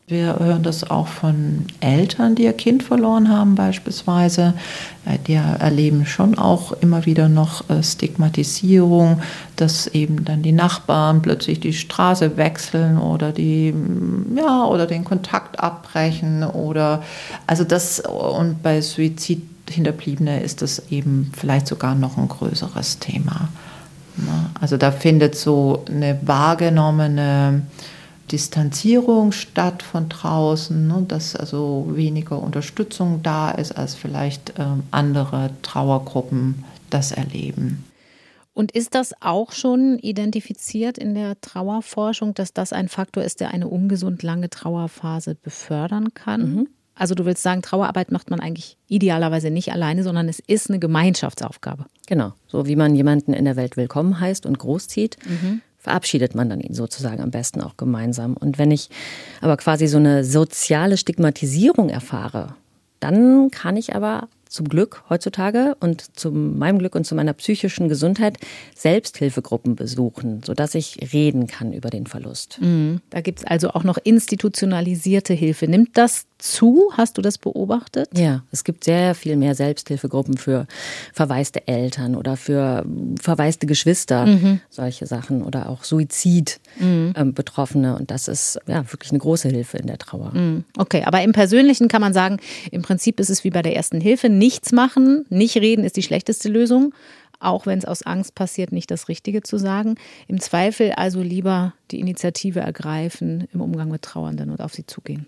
Wir hören das auch von Eltern, die ihr Kind verloren haben beispielsweise. Die erleben schon auch immer wieder noch Stigmatisierung, dass eben dann die Nachbarn plötzlich die Straße wechseln oder die, ja, oder den Kontakt abbrechen oder, also das, und bei Suizidhinterbliebene ist das eben vielleicht sogar noch ein größeres Thema. Also da findet so eine wahrgenommene Distanzierung statt von draußen, ne, dass also weniger Unterstützung da ist, als vielleicht ähm, andere Trauergruppen das erleben. Und ist das auch schon identifiziert in der Trauerforschung, dass das ein Faktor ist, der eine ungesund lange Trauerphase befördern kann? Mhm. Also du willst sagen, Trauerarbeit macht man eigentlich idealerweise nicht alleine, sondern es ist eine Gemeinschaftsaufgabe. Genau, so wie man jemanden in der Welt willkommen heißt und großzieht, mhm. verabschiedet man dann ihn sozusagen am besten auch gemeinsam. Und wenn ich aber quasi so eine soziale Stigmatisierung erfahre, dann kann ich aber zum Glück heutzutage und zu meinem Glück und zu meiner psychischen Gesundheit Selbsthilfegruppen besuchen, sodass ich reden kann über den Verlust. Mhm. Da gibt es also auch noch institutionalisierte Hilfe. Nimmt das zu? Hast du das beobachtet? Ja, es gibt sehr viel mehr Selbsthilfegruppen für verwaiste Eltern oder für verwaiste Geschwister, mhm. solche Sachen, oder auch Suizid-Betroffene. Mhm. Und das ist ja wirklich eine große Hilfe in der Trauer. Mhm. Okay, aber im Persönlichen kann man sagen, im Prinzip ist es wie bei der ersten Hilfe. Nichts machen, nicht reden ist die schlechteste Lösung. Auch wenn es aus Angst passiert, nicht das Richtige zu sagen. Im Zweifel also lieber die Initiative ergreifen im Umgang mit Trauernden und auf sie zugehen.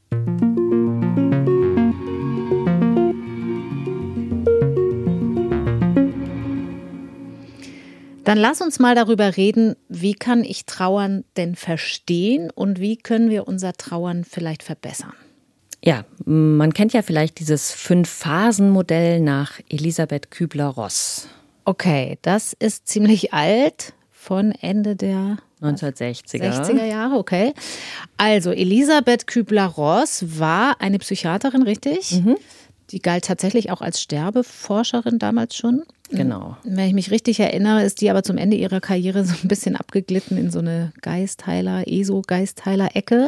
Dann lass uns mal darüber reden, wie kann ich Trauern denn verstehen und wie können wir unser Trauern vielleicht verbessern? Ja, man kennt ja vielleicht dieses Fünf-Phasen-Modell nach Elisabeth Kübler-Ross. Okay, das ist ziemlich alt, von Ende der neunzehnhundertsechziger sechziger Jahre, okay. Also Elisabeth Kübler-Ross war eine Psychiaterin, richtig? Mhm. Die galt tatsächlich auch als Sterbeforscherin damals schon. Genau. Wenn ich mich richtig erinnere, ist die aber zum Ende ihrer Karriere so ein bisschen abgeglitten in so eine Geistheiler, E S O-Geistheiler-Ecke.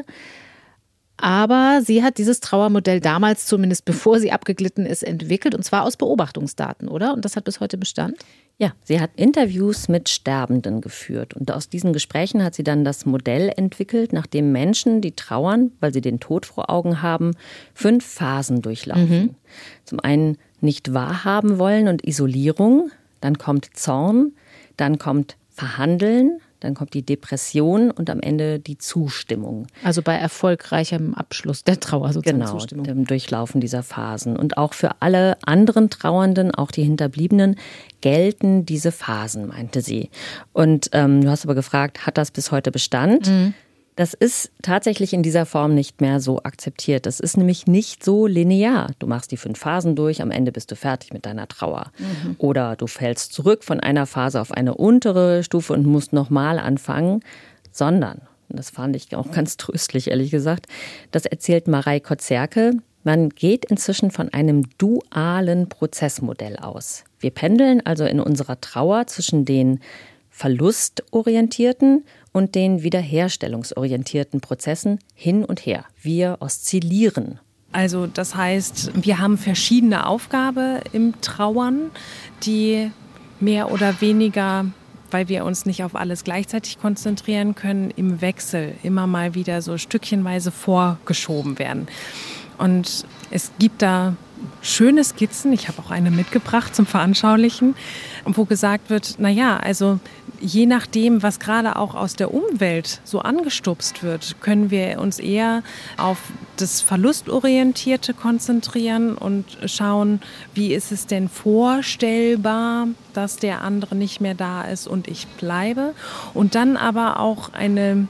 Aber sie hat dieses Trauermodell damals, zumindest bevor sie abgeglitten ist, entwickelt, und zwar aus Beobachtungsdaten, oder? Und das hat bis heute Bestand? Ja, sie hat Interviews mit Sterbenden geführt. Und aus diesen Gesprächen hat sie dann das Modell entwickelt, nach dem Menschen, die trauern, weil sie den Tod vor Augen haben, fünf Phasen durchlaufen. Mhm. Zum einen nicht wahrhaben wollen und Isolierung, dann kommt Zorn, dann kommt Verhandeln, dann kommt die Depression und am Ende die Zustimmung. Also bei erfolgreichem Abschluss der Trauer sozusagen. Genau, Zustimmung. Dem Durchlaufen dieser Phasen. Und auch für alle anderen Trauernden, auch die Hinterbliebenen, gelten diese Phasen, meinte sie. Und ähm, du hast aber gefragt, hat das bis heute Bestand? Mhm. Das ist tatsächlich in dieser Form nicht mehr so akzeptiert. Das ist nämlich nicht so linear. Du machst die fünf Phasen durch, am Ende bist du fertig mit deiner Trauer. Mhm. Oder du fällst zurück von einer Phase auf eine untere Stufe und musst nochmal anfangen. Sondern, und das fand ich auch ganz tröstlich, ehrlich gesagt, das erzählt Marei Kozerke, man geht inzwischen von einem dualen Prozessmodell aus. Wir pendeln also in unserer Trauer zwischen den verlustorientierten und den wiederherstellungsorientierten Prozessen hin und her. Wir oszillieren. Also das heißt, wir haben verschiedene Aufgaben im Trauern, die mehr oder weniger, weil wir uns nicht auf alles gleichzeitig konzentrieren können, im Wechsel immer mal wieder so stückchenweise vorgeschoben werden. Und es gibt da schöne Skizzen, ich habe auch eine mitgebracht zum Veranschaulichen, wo gesagt wird, naja, also je nachdem, was gerade auch aus der Umwelt so angestupst wird, können wir uns eher auf das Verlustorientierte konzentrieren und schauen, wie ist es denn vorstellbar, dass der andere nicht mehr da ist und ich bleibe. Und dann aber auch eine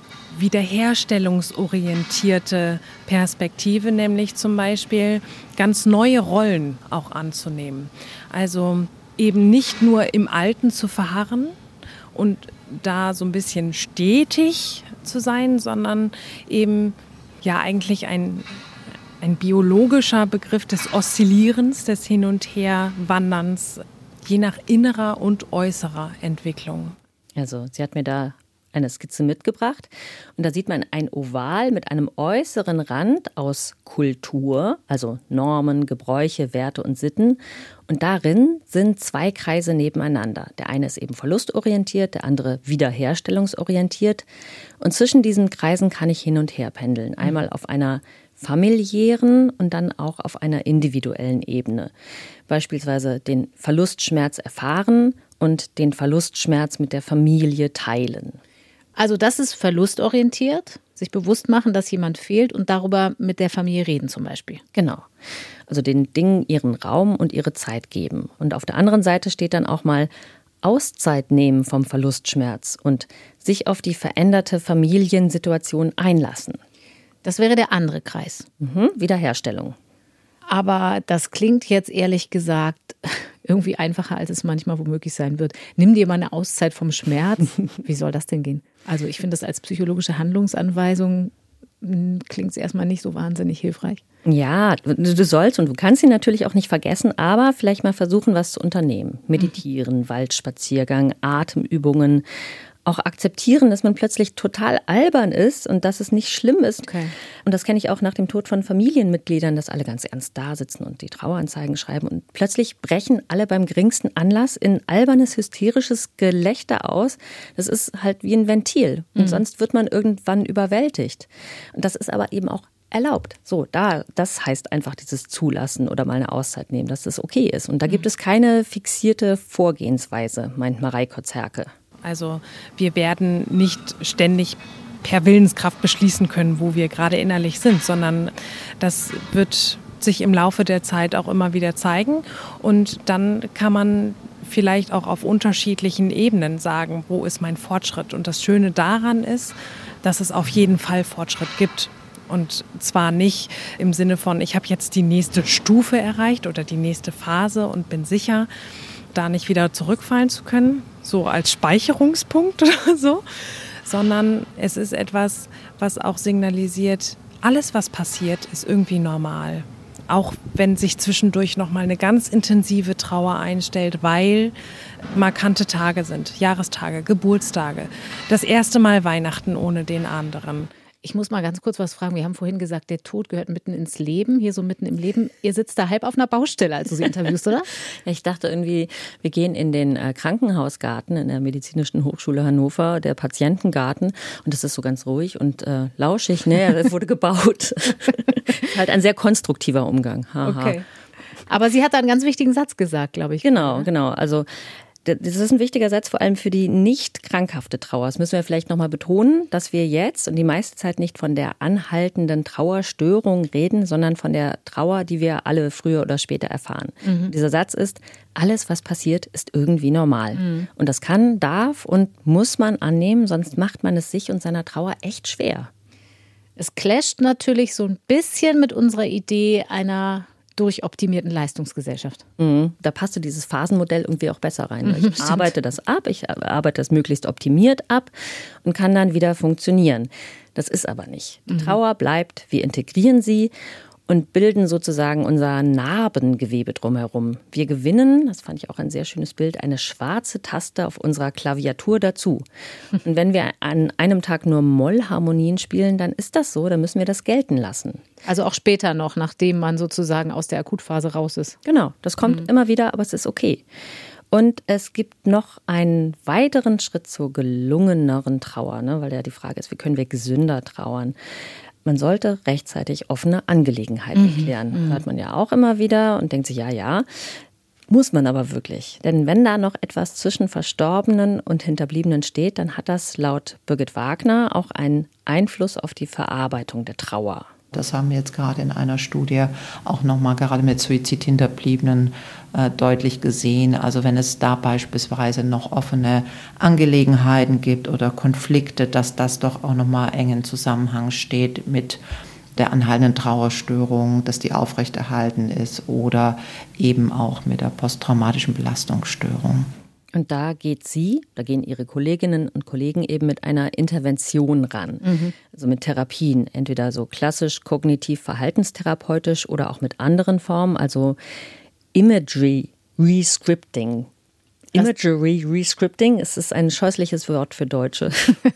wiederherstellungsorientierte Perspektive, nämlich zum Beispiel ganz neue Rollen auch anzunehmen. Also eben nicht nur im Alten zu verharren und da so ein bisschen stetig zu sein, sondern eben ja eigentlich ein, ein biologischer Begriff des Oszillierens, des Hin- und Herwanderns, je nach innerer und äußerer Entwicklung. Also sie hat mir da eine Skizze mitgebracht. Und da sieht man ein Oval mit einem äußeren Rand aus Kultur, also Normen, Gebräuche, Werte und Sitten. Und darin sind zwei Kreise nebeneinander. Der eine ist eben verlustorientiert, der andere wiederherstellungsorientiert. Und zwischen diesen Kreisen kann ich hin und her pendeln. Einmal auf einer familiären und dann auch auf einer individuellen Ebene. Beispielsweise den Verlustschmerz erfahren und den Verlustschmerz mit der Familie teilen. Also das ist verlustorientiert, sich bewusst machen, dass jemand fehlt und darüber mit der Familie reden zum Beispiel. Genau. Also den Dingen ihren Raum und ihre Zeit geben. Und auf der anderen Seite steht dann auch mal Auszeit nehmen vom Verlustschmerz und sich auf die veränderte Familiensituation einlassen. Das wäre der andere Kreis. Mhm, Wiederherstellung. Aber das klingt jetzt ehrlich gesagt irgendwie einfacher, als es manchmal womöglich sein wird. Nimm dir mal eine Auszeit vom Schmerz. Wie soll das denn gehen? Also ich finde das als psychologische Handlungsanweisung klingt es erstmal nicht so wahnsinnig hilfreich. Ja, du sollst und du kannst sie natürlich auch nicht vergessen, aber vielleicht mal versuchen, was zu unternehmen. Meditieren, mhm. Waldspaziergang, Atemübungen. Auch akzeptieren, dass man plötzlich total albern ist und dass es nicht schlimm ist. Okay. Und das kenne ich auch nach dem Tod von Familienmitgliedern, dass alle ganz ernst da sitzen und die Traueranzeigen schreiben. Und plötzlich brechen alle beim geringsten Anlass in albernes, hysterisches Gelächter aus. Das ist halt wie ein Ventil. Und mhm. sonst wird man irgendwann überwältigt. Und das ist aber eben auch erlaubt. So, da, das heißt einfach dieses Zulassen oder mal eine Auszeit nehmen, dass das okay ist. Und da gibt es keine fixierte Vorgehensweise, meint Mareike Zerke. Also wir werden nicht ständig per Willenskraft beschließen können, wo wir gerade innerlich sind, sondern das wird sich im Laufe der Zeit auch immer wieder zeigen. Und dann kann man vielleicht auch auf unterschiedlichen Ebenen sagen, wo ist mein Fortschritt. Und das Schöne daran ist, dass es auf jeden Fall Fortschritt gibt. Und zwar nicht im Sinne von, ich habe jetzt die nächste Stufe erreicht oder die nächste Phase und bin sicher, da nicht wieder zurückfallen zu können, so als Speicherungspunkt oder so, sondern es ist etwas, was auch signalisiert, alles, was passiert, ist irgendwie normal. Auch wenn sich zwischendurch nochmal eine ganz intensive Trauer einstellt, weil markante Tage sind, Jahrestage, Geburtstage, das erste Mal Weihnachten ohne den anderen. Ich muss mal ganz kurz was fragen. Wir haben vorhin gesagt, der Tod gehört mitten ins Leben, hier so mitten im Leben. Ihr sitzt da halb auf einer Baustelle, als du sie interviewst, oder? Ja, ich dachte irgendwie, wir gehen in den Krankenhausgarten in der Medizinischen Hochschule Hannover, der Patientengarten. Und das ist so ganz ruhig und äh, lauschig. Ne, das wurde gebaut. Halt ein sehr konstruktiver Umgang. Haha. Okay. Aber sie hat da einen ganz wichtigen Satz gesagt, glaube ich. Genau, genau. Also das ist ein wichtiger Satz, vor allem für die nicht krankhafte Trauer. Das müssen wir vielleicht nochmal betonen, dass wir jetzt und die meiste Zeit nicht von der anhaltenden Trauerstörung reden, sondern von der Trauer, die wir alle früher oder später erfahren. Mhm. Dieser Satz ist, alles, was passiert, ist irgendwie normal. Mhm. Und das kann, darf und muss man annehmen, sonst macht man es sich und seiner Trauer echt schwer. Es clasht natürlich so ein bisschen mit unserer Idee einer durchoptimierten Leistungsgesellschaft. Mhm. Da passte dieses Phasenmodell irgendwie auch besser rein. Mhm, ich arbeite das ab, ich arbeite das möglichst optimiert ab und kann dann wieder funktionieren. Das ist aber nicht. Die mhm. Trauer bleibt, wir integrieren sie und bilden sozusagen unser Narbengewebe drumherum. Wir gewinnen, das fand ich auch ein sehr schönes Bild, eine schwarze Taste auf unserer Klaviatur dazu. Und wenn wir an einem Tag nur Mollharmonien spielen, dann ist das so, dann müssen wir das gelten lassen. Also auch später noch, nachdem man sozusagen aus der Akutphase raus ist. Genau, das kommt mhm. immer wieder, aber es ist okay. Und es gibt noch einen weiteren Schritt zur gelungeneren Trauer, ne? Weil ja die Frage ist, wie können wir gesünder trauern? Man sollte rechtzeitig offene Angelegenheiten mhm. klären. Hört man ja auch immer wieder und denkt sich, ja, ja, muss man aber wirklich. Denn wenn da noch etwas zwischen Verstorbenen und Hinterbliebenen steht, dann hat das laut Birgit Wagner auch einen Einfluss auf die Verarbeitung der Trauer. Das haben wir jetzt gerade in einer Studie auch nochmal gerade mit Suizidhinterbliebenen äh, deutlich gesehen. Also wenn es da beispielsweise noch offene Angelegenheiten gibt oder Konflikte, dass das doch auch nochmal eng in Zusammenhang steht mit der anhaltenden Trauerstörung, dass die aufrechterhalten ist oder eben auch mit der posttraumatischen Belastungsstörung. Und da geht sie, da gehen ihre Kolleginnen und Kollegen eben mit einer Intervention ran. Mhm. Also mit Therapien, entweder so klassisch kognitiv-verhaltenstherapeutisch oder auch mit anderen Formen, also Imagery Rescripting. Imagery Rescripting, es ist ein scheußliches Wort für Deutsche.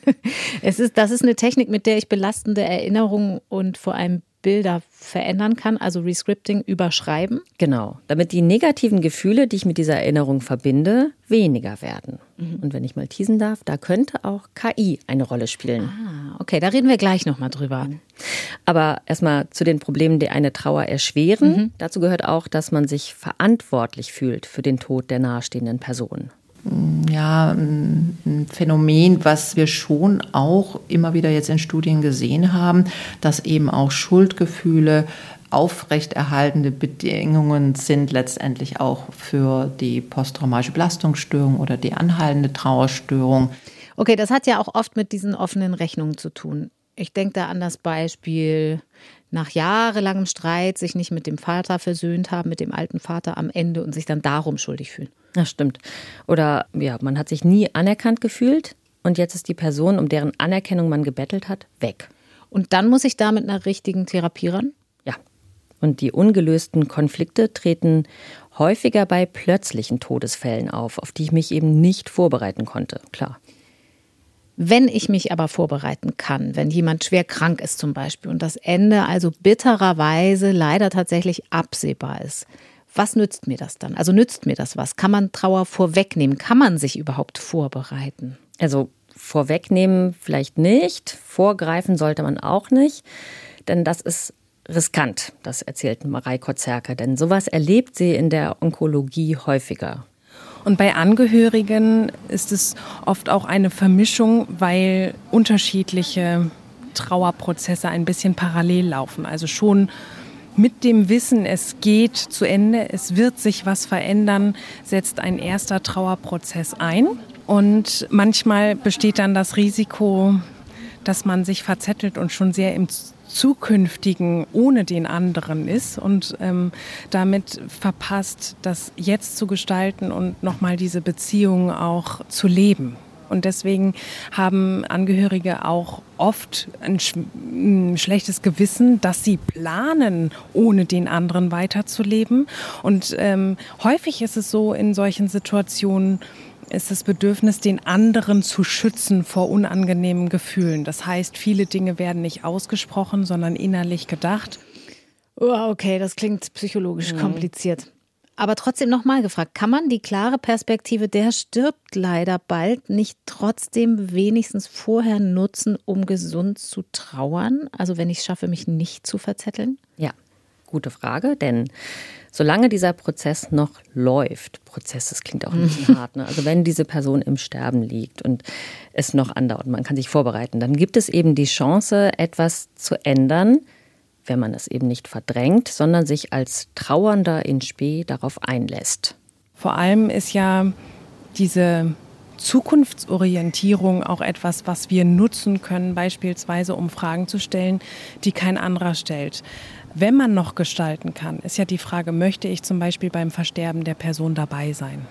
es ist, das ist eine Technik, mit der ich belastende Erinnerungen und vor allem Bilder verändern kann, also Rescripting, überschreiben. Genau, damit die negativen Gefühle, die ich mit dieser Erinnerung verbinde, weniger werden. Mhm. Und wenn ich mal teasen darf, da könnte auch K I eine Rolle spielen. Ah, okay, da reden wir gleich nochmal drüber. Aber erstmal zu den Problemen, die eine Trauer erschweren. Mhm. Dazu gehört auch, dass man sich verantwortlich fühlt für den Tod der nahestehenden Person. Ja, ein Phänomen, was wir schon auch immer wieder jetzt in Studien gesehen haben, dass eben auch Schuldgefühle aufrechterhaltende Bedingungen sind letztendlich auch für die posttraumatische Belastungsstörung oder die anhaltende Trauerstörung. Okay, das hat ja auch oft mit diesen offenen Rechnungen zu tun. Ich denke da an das Beispiel, nach jahrelangem Streit sich nicht mit dem Vater versöhnt haben, mit dem alten Vater am Ende und sich dann darum schuldig fühlen. Das stimmt. Oder ja, man hat sich nie anerkannt gefühlt und jetzt ist die Person, um deren Anerkennung man gebettelt hat, weg. Und dann muss ich da mit einer richtigen Therapie ran? Ja. Und die ungelösten Konflikte treten häufiger bei plötzlichen Todesfällen auf, auf die ich mich eben nicht vorbereiten konnte, klar. Wenn ich mich aber vorbereiten kann, wenn jemand schwer krank ist zum Beispiel und das Ende also bittererweise leider tatsächlich absehbar ist, was nützt mir das dann? Also nützt mir das was? Kann man Trauer vorwegnehmen? Kann man sich überhaupt vorbereiten? Also vorwegnehmen vielleicht nicht, vorgreifen sollte man auch nicht, denn das ist riskant, das erzählt Mareike Zerke, denn sowas erlebt sie in der Onkologie häufiger. Und bei Angehörigen ist es oft auch eine Vermischung, weil unterschiedliche Trauerprozesse ein bisschen parallel laufen. Also schon mit dem Wissen, es geht zu Ende, es wird sich was verändern, setzt ein erster Trauerprozess ein. Und manchmal besteht dann das Risiko, dass man sich verzettelt und schon sehr im Zukünftigen ohne den anderen ist und ähm, damit verpasst, das jetzt zu gestalten und nochmal diese Beziehung auch zu leben. Und deswegen haben Angehörige auch oft ein, sch- ein schlechtes Gewissen, dass sie planen, ohne den anderen weiterzuleben. Und ähm, häufig ist es so in solchen Situationen, ist das Bedürfnis, den anderen zu schützen vor unangenehmen Gefühlen. Das heißt, viele Dinge werden nicht ausgesprochen, sondern innerlich gedacht. Oh, okay, das klingt psychologisch mhm. kompliziert. Aber trotzdem nochmal gefragt, kann man die klare Perspektive, der stirbt leider bald, nicht trotzdem wenigstens vorher nutzen, um gesund zu trauern? Also wenn ich es schaffe, mich nicht zu verzetteln? Ja, gute Frage, denn solange dieser Prozess noch läuft, Prozess, das klingt auch ein bisschen hart, ne? Also wenn diese Person im Sterben liegt und es noch andauert und man kann sich vorbereiten, dann gibt es eben die Chance, etwas zu ändern, wenn man es eben nicht verdrängt, sondern sich als Trauernder in Spe darauf einlässt. Vor allem ist ja diese Zukunftsorientierung auch etwas, was wir nutzen können, beispielsweise um Fragen zu stellen, die kein anderer stellt. Wenn man noch gestalten kann, ist ja die Frage, möchte ich zum Beispiel beim Versterben der Person dabei sein?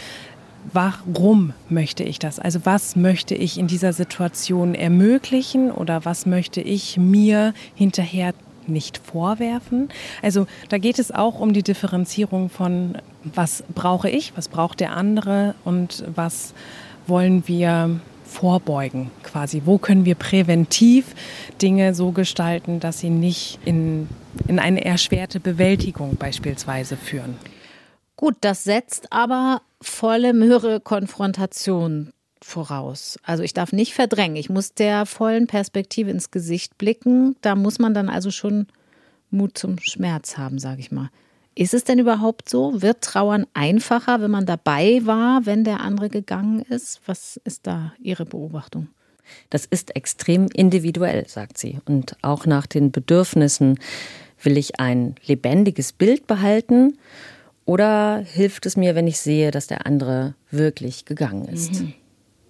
Warum möchte ich das? Also was möchte ich in dieser Situation ermöglichen oder was möchte ich mir hinterher nicht vorwerfen? Also da geht es auch um die Differenzierung von, was brauche ich, was braucht der andere und was wollen wir vorbeugen quasi. Wo können wir präventiv Dinge so gestalten, dass sie nicht in, in eine erschwerte Bewältigung beispielsweise führen? Gut, das setzt aber volle Möhre Konfrontation voraus. Also ich darf nicht verdrängen. Ich muss der vollen Perspektive ins Gesicht blicken. Da muss man dann also schon Mut zum Schmerz haben, sage ich mal. Ist es denn überhaupt so? Wird Trauern einfacher, wenn man dabei war, wenn der andere gegangen ist? Was ist da Ihre Beobachtung? Das ist extrem individuell, sagt sie. Und auch nach den Bedürfnissen, will ich ein lebendiges Bild behalten oder hilft es mir, wenn ich sehe, dass der andere wirklich gegangen ist? Mhm.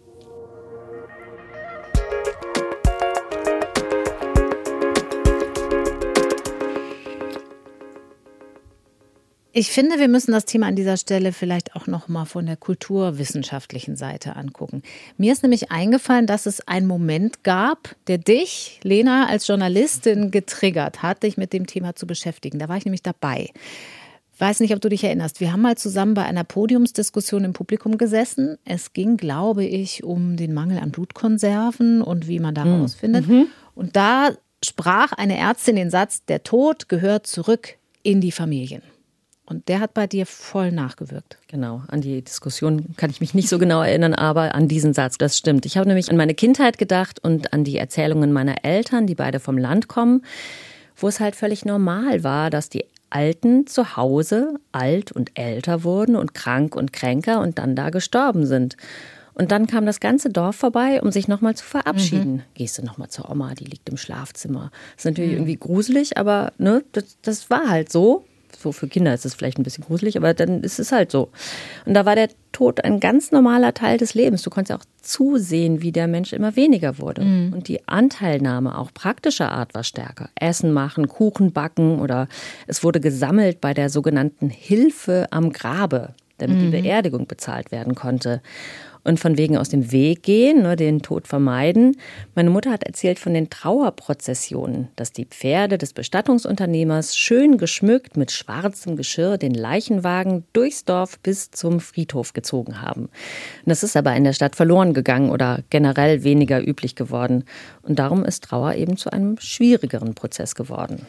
Ich finde, wir müssen das Thema an dieser Stelle vielleicht auch noch mal von der kulturwissenschaftlichen Seite angucken. Mir ist nämlich eingefallen, dass es einen Moment gab, der dich, Lena, als Journalistin getriggert hat, dich mit dem Thema zu beschäftigen. Da war ich nämlich dabei. weiß nicht, ob du dich erinnerst. Wir haben mal zusammen bei einer Podiumsdiskussion im Publikum gesessen. Es ging, glaube ich, um den Mangel an Blutkonserven und wie man da Mhm. rausfindet. Mhm. Und da sprach eine Ärztin den Satz, der Tod gehört zurück in die Familien. Und der hat bei dir voll nachgewirkt. Genau, an die Diskussion kann ich mich nicht so genau erinnern, aber an diesen Satz, das stimmt. Ich habe nämlich an meine Kindheit gedacht und an die Erzählungen meiner Eltern, die beide vom Land kommen, wo es halt völlig normal war, dass die Alten zu Hause alt und älter wurden und krank und kränker und dann da gestorben sind. Und dann kam das ganze Dorf vorbei, um sich nochmal zu verabschieden. Mhm. Gehst du nochmal zur Oma, die liegt im Schlafzimmer. Das ist natürlich mhm. irgendwie gruselig, aber ne, das, das war halt so. So für Kinder ist es vielleicht ein bisschen gruselig, aber dann ist es halt so. Und da war der Tod ein ganz normaler Teil des Lebens. Du konntest auch zusehen, wie der Mensch immer weniger wurde. Mhm. Und die Anteilnahme auch praktischer Art war stärker. Essen machen, Kuchen backen oder es wurde gesammelt bei der sogenannten Hilfe am Grabe, damit mhm. die Beerdigung bezahlt werden konnte. Und von wegen aus dem Weg gehen, ne, den Tod vermeiden. Meine Mutter hat erzählt von den Trauerprozessionen, dass die Pferde des Bestattungsunternehmers schön geschmückt mit schwarzem Geschirr den Leichenwagen durchs Dorf bis zum Friedhof gezogen haben. Das ist aber in der Stadt verloren gegangen oder generell weniger üblich geworden. Und darum ist Trauer eben zu einem schwierigeren Prozess geworden.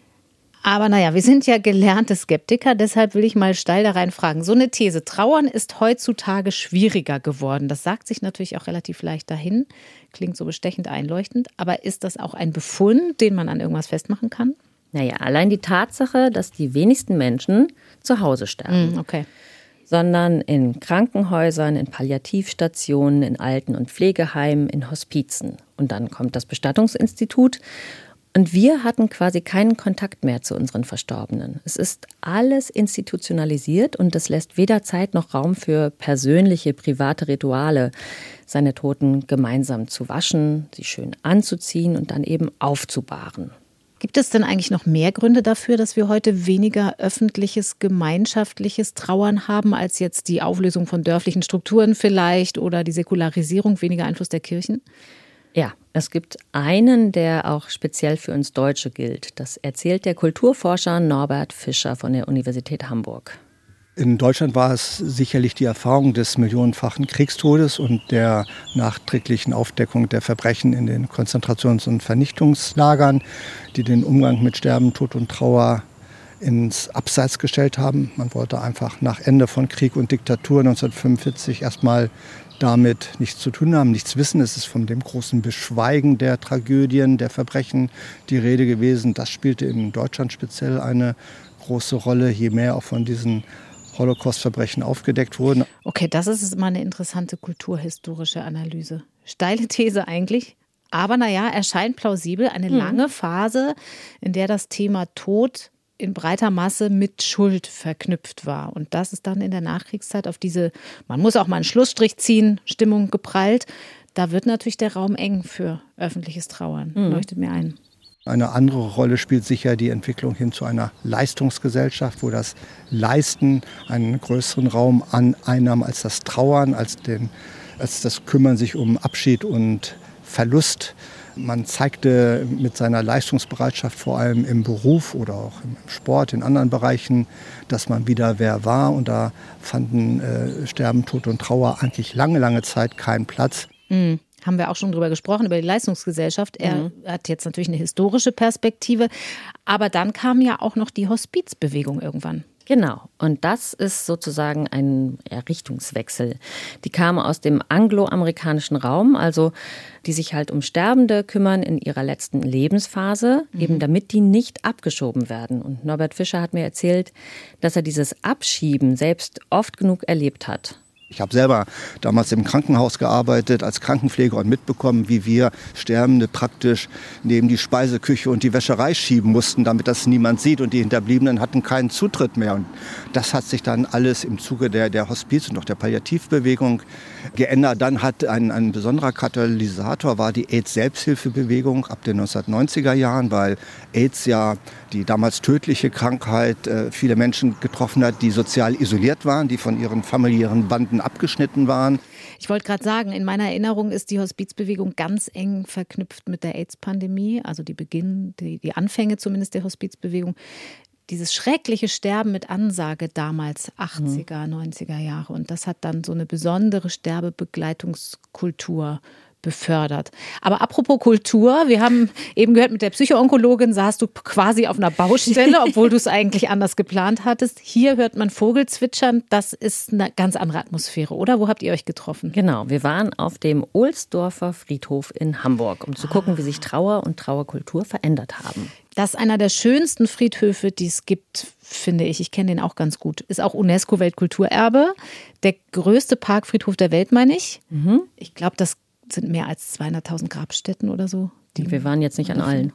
Aber naja, wir sind ja gelernte Skeptiker, deshalb will ich mal steil da rein fragen. So eine These, Trauern ist heutzutage schwieriger geworden. Das sagt sich natürlich auch relativ leicht dahin, klingt so bestechend einleuchtend. Aber ist das auch ein Befund, den man an irgendwas festmachen kann? Naja, allein die Tatsache, dass die wenigsten Menschen zu Hause sterben. Mm, okay. Sondern in Krankenhäusern, in Palliativstationen, in Alten- und Pflegeheimen, in Hospizen. Und dann kommt das Bestattungsinstitut. Und wir hatten quasi keinen Kontakt mehr zu unseren Verstorbenen. Es ist alles institutionalisiert und das lässt weder Zeit noch Raum für persönliche, private Rituale, seine Toten gemeinsam zu waschen, sie schön anzuziehen und dann eben aufzubahren. Gibt es denn eigentlich noch mehr Gründe dafür, dass wir heute weniger öffentliches, gemeinschaftliches Trauern haben, als jetzt die Auflösung von dörflichen Strukturen vielleicht oder die Säkularisierung, weniger Einfluss der Kirchen? Ja, es gibt einen, der auch speziell für uns Deutsche gilt. Das erzählt der Kulturforscher Norbert Fischer von der Universität Hamburg. In Deutschland war es sicherlich die Erfahrung des millionenfachen Kriegstodes und der nachträglichen Aufdeckung der Verbrechen in den Konzentrations- und Vernichtungslagern, die den Umgang mit Sterben, Tod und Trauer ins Abseits gestellt haben. Man wollte einfach nach Ende von Krieg und Diktatur neunzehnhundertfünfundvierzig erstmal damit nichts zu tun haben, nichts wissen. Es ist von dem großen Beschweigen der Tragödien, der Verbrechen die Rede gewesen. Das spielte in Deutschland speziell eine große Rolle, je mehr auch von diesen Holocaust-Verbrechen aufgedeckt wurden. Okay, das ist mal eine interessante kulturhistorische Analyse. Steile These eigentlich, aber naja, erscheint plausibel. Eine hm. lange Phase, in der das Thema Tod in breiter Masse mit Schuld verknüpft war. Und das ist dann in der Nachkriegszeit auf diese, man muss auch mal einen Schlussstrich ziehen, Stimmung geprallt. Da wird natürlich der Raum eng für öffentliches Trauern. Mhm. Leuchtet mir ein. Eine andere Rolle spielt sicher die Entwicklung hin zu einer Leistungsgesellschaft, wo das Leisten einen größeren Raum annahm als das Trauern, als, den, als das Kümmern sich um Abschied und Verlust. Man zeigte mit seiner Leistungsbereitschaft vor allem im Beruf oder auch im Sport, in anderen Bereichen, dass man wieder wer war. Und da fanden äh, Sterben, Tod und Trauer eigentlich lange, lange Zeit keinen Platz. Mhm. Haben wir auch schon drüber gesprochen, über die Leistungsgesellschaft. Er mhm. hat jetzt natürlich eine historische Perspektive. Aber dann kam ja auch noch die Hospizbewegung irgendwann. Genau, und das ist sozusagen ein Richtungswechsel. Die kamen aus dem angloamerikanischen Raum, also die sich halt um Sterbende kümmern in ihrer letzten Lebensphase, mhm. eben damit die nicht abgeschoben werden. Und Norbert Fischer hat mir erzählt, dass er dieses Abschieben selbst oft genug erlebt hat. Ich habe selber damals im Krankenhaus gearbeitet, als Krankenpfleger und mitbekommen, wie wir Sterbende praktisch neben die Speiseküche und die Wäscherei schieben mussten, damit das niemand sieht. Und die Hinterbliebenen hatten keinen Zutritt mehr. Und das hat sich dann alles im Zuge der, der Hospiz- und auch der Palliativbewegung geändert. Dann hat ein, ein besonderer Katalysator war die AIDS-Selbsthilfebewegung ab den neunzehnhundertneunziger Jahren, weil AIDS ja die damals tödliche Krankheit äh, viele Menschen getroffen hat, die sozial isoliert waren, die von ihren familiären Banden abgeschnitten waren. Ich wollte gerade sagen, in meiner Erinnerung ist die Hospizbewegung ganz eng verknüpft mit der AIDS-Pandemie, also die Beginn, die, die Anfänge zumindest der Hospizbewegung. dieses schreckliche Sterben mit Ansage damals, achtziger, neunziger Jahre. Und das hat dann so eine besondere Sterbebegleitungskultur befördert. Aber apropos Kultur, wir haben eben gehört, mit der Psychoonkologin saßt du quasi auf einer Baustelle, obwohl du es eigentlich anders geplant hattest. Hier hört man Vogel zwitschern, das ist eine ganz andere Atmosphäre, oder? Wo habt ihr euch getroffen? Genau, wir waren auf dem Ohlsdorfer Friedhof in Hamburg, um zu gucken, wie sich Trauer und Trauerkultur verändert haben. Das ist einer der schönsten Friedhöfe, die es gibt, finde ich. Ich kenne den auch ganz gut. Ist auch UNESCO-Weltkulturerbe. Der größte Parkfriedhof der Welt, meine ich. Mhm. Ich glaube, das sind mehr als zweihunderttausend Grabstätten oder so. Die wir waren jetzt nicht an allen.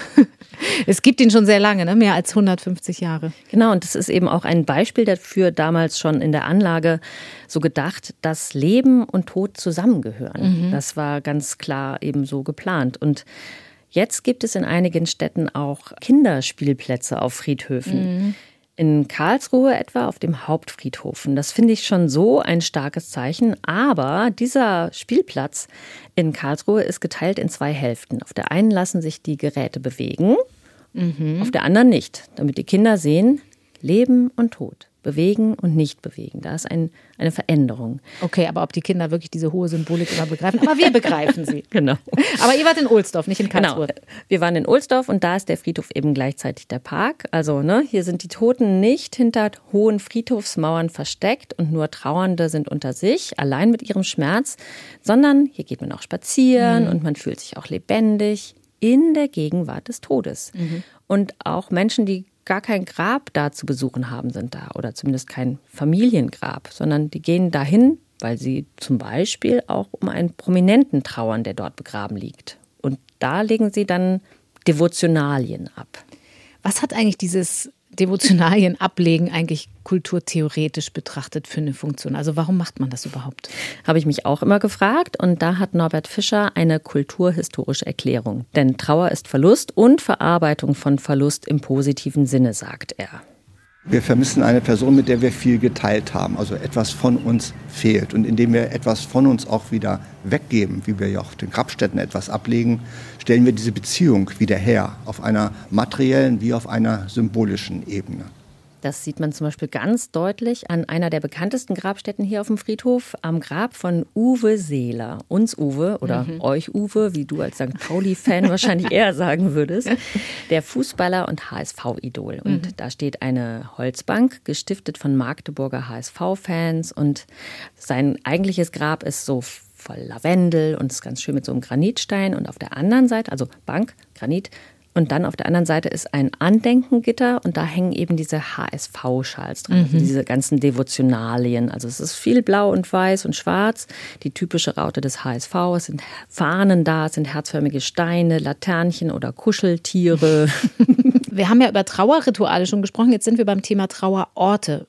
Es gibt ihn schon sehr lange, ne? Mehr als hundertfünfzig Jahre. Genau, und das ist eben auch ein Beispiel dafür, damals schon in der Anlage so gedacht, dass Leben und Tod zusammengehören. Mhm. Das war ganz klar eben so geplant. Und jetzt gibt es in einigen Städten auch Kinderspielplätze auf Friedhöfen. Mhm. In Karlsruhe etwa auf dem Hauptfriedhof. Das finde ich schon so ein starkes Zeichen. Aber dieser Spielplatz in Karlsruhe ist geteilt in zwei Hälften. Auf der einen lassen sich die Geräte bewegen, mhm. auf der anderen nicht. Damit die Kinder sehen, Leben und Tod. Bewegen und nicht bewegen. Da ist ein, eine Veränderung. Okay, aber ob die Kinder wirklich diese hohe Symbolik immer begreifen? Aber wir begreifen sie. Genau. Aber ihr wart in Ohlsdorf, nicht in Karlsruhe. Genau. Wir waren in Ohlsdorf und da ist der Friedhof eben gleichzeitig der Park. Also ne, hier sind die Toten nicht hinter hohen Friedhofsmauern versteckt und nur Trauernde sind unter sich, allein mit ihrem Schmerz, sondern hier geht man auch spazieren mhm. und man fühlt sich auch lebendig in der Gegenwart des Todes. Mhm. Und auch Menschen, die gar kein Grab da zu besuchen haben, sind da oder zumindest kein Familiengrab, sondern die gehen dahin, weil sie zum Beispiel auch um einen Prominenten trauern, der dort begraben liegt. Und da legen sie dann Devotionalien ab. Was hat eigentlich dieses Devotionalien ablegen eigentlich kulturtheoretisch betrachtet für eine Funktion? Also warum macht man das überhaupt? Habe ich mich auch immer gefragt und da hat Norbert Fischer eine kulturhistorische Erklärung. Denn Trauer ist Verlust und Verarbeitung von Verlust im positiven Sinne, sagt er. Wir vermissen eine Person, mit der wir viel geteilt haben, also etwas von uns fehlt. Und indem wir etwas von uns auch wieder weggeben, wie wir ja auf den Grabstätten etwas ablegen, stellen wir diese Beziehung wieder her, auf einer materiellen wie auf einer symbolischen Ebene. Das sieht man zum Beispiel ganz deutlich an einer der bekanntesten Grabstätten hier auf dem Friedhof, am Grab von Uwe Seeler. Uns Uwe oder mhm. euch Uwe, wie du als Sankt Pauli-Fan wahrscheinlich eher sagen würdest. Der Fußballer und H S V-Idol. Und mhm. da steht eine Holzbank, gestiftet von Magdeburger H S V-Fans. Und sein eigentliches Grab ist so voll Lavendel und ist ganz schön mit so einem Granitstein. Und auf der anderen Seite, also Bank, Granit, und dann auf der anderen Seite ist ein Andenkengitter und da hängen eben diese H S V-Schals dran, mhm. also diese ganzen Devotionalien. Also es ist viel blau und weiß und schwarz, die typische Raute des H S V. Es sind Fahnen da, es sind herzförmige Steine, Laternchen oder Kuscheltiere. Wir haben ja über Trauerrituale schon gesprochen, jetzt sind wir beim Thema Trauerorte.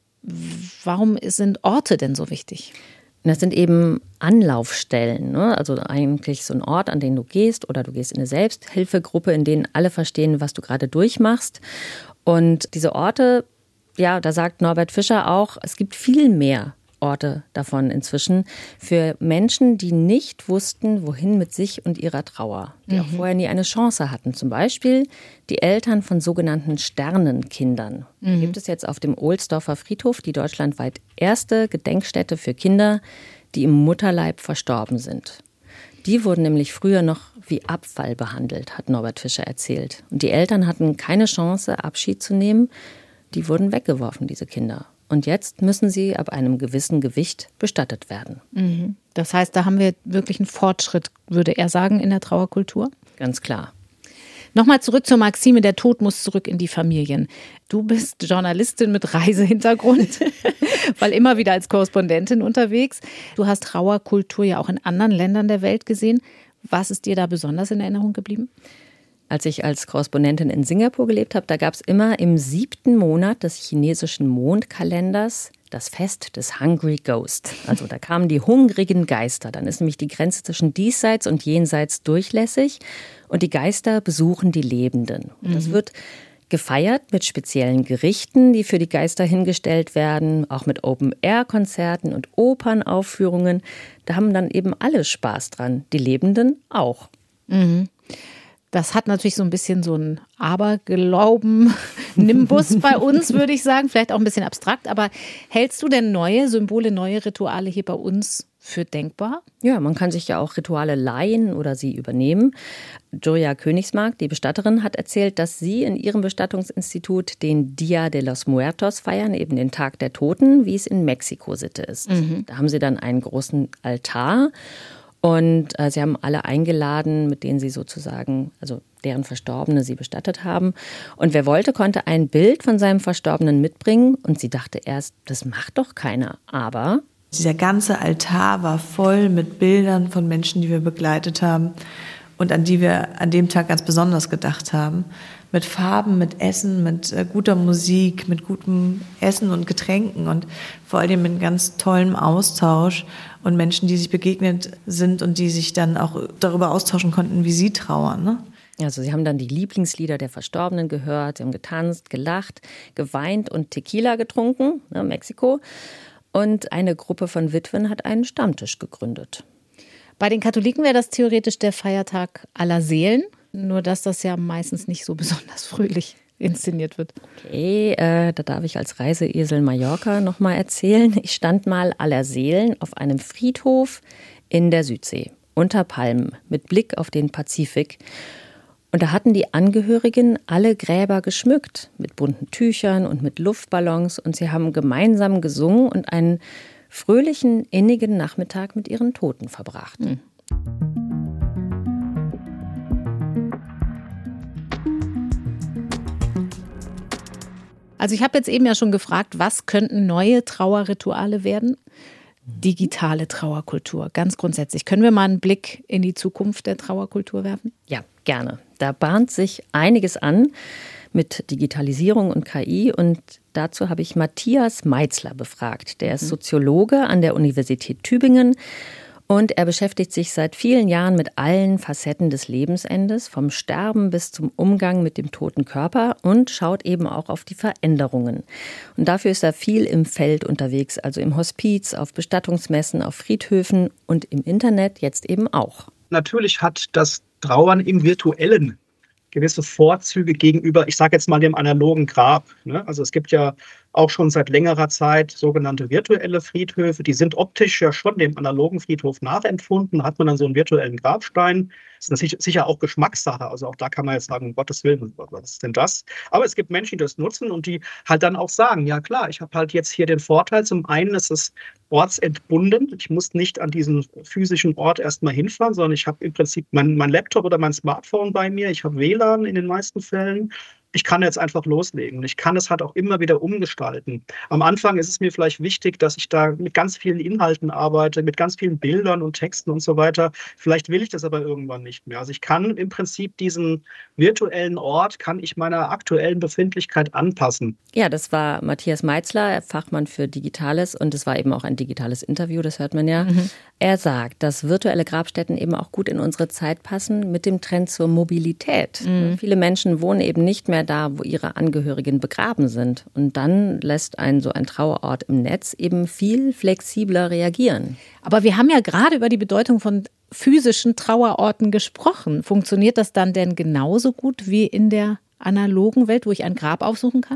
Warum sind Orte denn so wichtig? Das sind eben Anlaufstellen, ne? Also eigentlich so ein Ort, an den du gehst oder du gehst in eine Selbsthilfegruppe, in denen alle verstehen, was du gerade durchmachst. Und diese Orte, ja, da sagt Norbert Fischer auch, es gibt viel mehr Orte davon inzwischen für Menschen, die nicht wussten, wohin mit sich und ihrer Trauer, die mhm. auch vorher nie eine Chance hatten. Zum Beispiel die Eltern von sogenannten Sternenkindern. Mhm. Da gibt es jetzt auf dem Ohlsdorfer Friedhof die deutschlandweit erste Gedenkstätte für Kinder, die im Mutterleib verstorben sind. Die wurden nämlich früher noch wie Abfall behandelt, hat Norbert Fischer erzählt. Und die Eltern hatten keine Chance, Abschied zu nehmen. Die wurden weggeworfen, diese Kinder. Und jetzt müssen sie ab einem gewissen Gewicht bestattet werden. Mhm. Das heißt, da haben wir wirklich einen Fortschritt, würde er sagen, in der Trauerkultur? Ganz klar. Nochmal zurück zur Maxime, der Tod muss zurück in die Familien. Du bist Journalistin mit Reisehintergrund, weil immer wieder als Korrespondentin unterwegs. Du hast Trauerkultur ja auch in anderen Ländern der Welt gesehen. Was ist dir da besonders in Erinnerung geblieben? Als ich als Korrespondentin in Singapur gelebt habe, da gab es immer im siebten Monat des chinesischen Mondkalenders das Fest des Hungry Ghost. Also da kamen die hungrigen Geister. Dann ist nämlich die Grenze zwischen Diesseits und Jenseits durchlässig und die Geister besuchen die Lebenden. Und das wird gefeiert mit speziellen Gerichten, die für die Geister hingestellt werden, auch mit Open-Air-Konzerten und Opernaufführungen. Da haben dann eben alle Spaß dran, die Lebenden auch. Mhm. Das hat natürlich so ein bisschen so einen Aberglauben-Nimbus bei uns, würde ich sagen. Vielleicht auch ein bisschen abstrakt. Aber hältst du denn neue Symbole, neue Rituale hier bei uns für denkbar? Ja, man kann sich ja auch Rituale leihen oder sie übernehmen. Julia Königsmark, die Bestatterin, hat erzählt, dass sie in ihrem Bestattungsinstitut den Dia de los Muertos feiern, eben den Tag der Toten, wie es in Mexiko Sitte ist. Mhm. Da haben sie dann einen großen Altar. Und äh, sie haben alle eingeladen, mit denen sie sozusagen, also deren Verstorbene sie bestattet haben. Und wer wollte, konnte ein Bild von seinem Verstorbenen mitbringen. Und sie dachte erst, das macht doch keiner. Aber dieser ganze Altar war voll mit Bildern von Menschen, die wir begleitet haben und an die wir an dem Tag ganz besonders gedacht haben. Mit Farben, mit Essen, mit äh, guter Musik, mit gutem Essen und Getränken und vor allem mit ganz tollem Austausch und Menschen, die sich begegnet sind und die sich dann auch darüber austauschen konnten, wie sie trauern, ne? Also sie haben dann die Lieblingslieder der Verstorbenen gehört, sie haben getanzt, gelacht, geweint und Tequila getrunken, ne, Mexiko. Und eine Gruppe von Witwen hat einen Stammtisch gegründet. Bei den Katholiken wäre das theoretisch der Feiertag aller Seelen. Nur dass das ja meistens nicht so besonders fröhlich inszeniert wird. Okay, äh, da darf ich als Reiseesel Mallorca noch mal erzählen. Ich stand mal aller Seelen auf einem Friedhof in der Südsee, unter Palmen, mit Blick auf den Pazifik. Und da hatten die Angehörigen alle Gräber geschmückt, mit bunten Tüchern und mit Luftballons. Und sie haben gemeinsam gesungen und einen fröhlichen, innigen Nachmittag mit ihren Toten verbracht. Hm. Also ich habe jetzt eben ja schon gefragt, was könnten neue Trauerrituale werden? Digitale Trauerkultur, ganz grundsätzlich. Können wir mal einen Blick in die Zukunft der Trauerkultur werfen? Ja, gerne. Da bahnt sich einiges an mit Digitalisierung und K I. Und dazu habe ich Matthias Meitzler befragt. Der ist Soziologe an der Universität Tübingen. Und er beschäftigt sich seit vielen Jahren mit allen Facetten des Lebensendes, vom Sterben bis zum Umgang mit dem toten Körper und schaut eben auch auf die Veränderungen. Und dafür ist er viel im Feld unterwegs, also im Hospiz, auf Bestattungsmessen, auf Friedhöfen und im Internet jetzt eben auch. Natürlich hat das Trauern im Virtuellen gewisse Vorzüge gegenüber, ich sage jetzt mal, dem analogen Grab. Ne? Also es gibt ja auch schon seit längerer Zeit sogenannte virtuelle Friedhöfe. Die sind optisch ja schon dem analogen Friedhof nachempfunden. Da hat man dann so einen virtuellen Grabstein. Das ist natürlich sicher auch Geschmackssache. Also auch da kann man jetzt sagen, um Gottes Willen, was ist denn das? Aber es gibt Menschen, die das nutzen und die halt dann auch sagen, ja klar, ich habe halt jetzt hier den Vorteil. Zum einen ist es ortsentbunden. Ich muss nicht an diesen physischen Ort erstmal hinfahren, sondern ich habe im Prinzip mein, mein Laptop oder mein Smartphone bei mir. Ich habe W L A N in den meisten Fällen. Ich kann jetzt einfach loslegen und ich kann es halt auch immer wieder umgestalten. Am Anfang ist es mir vielleicht wichtig, dass ich da mit ganz vielen Inhalten arbeite, mit ganz vielen Bildern und Texten und so weiter. Vielleicht will ich das aber irgendwann nicht mehr. Also ich kann im Prinzip diesen virtuellen Ort, kann ich meiner aktuellen Befindlichkeit anpassen. Ja, das war Matthias Meitzler, Fachmann für Digitales, und es war eben auch ein digitales Interview, das hört man ja. Mhm. Er sagt, dass virtuelle Grabstätten eben auch gut in unsere Zeit passen mit dem Trend zur Mobilität. Mhm. Viele Menschen wohnen eben nicht mehr da, wo ihre Angehörigen begraben sind. Und dann lässt ein so ein Trauerort im Netz eben viel flexibler reagieren. Aber wir haben ja gerade über die Bedeutung von physischen Trauerorten gesprochen. Funktioniert das dann denn genauso gut wie in der analogen Welt, wo ich ein Grab aufsuchen kann?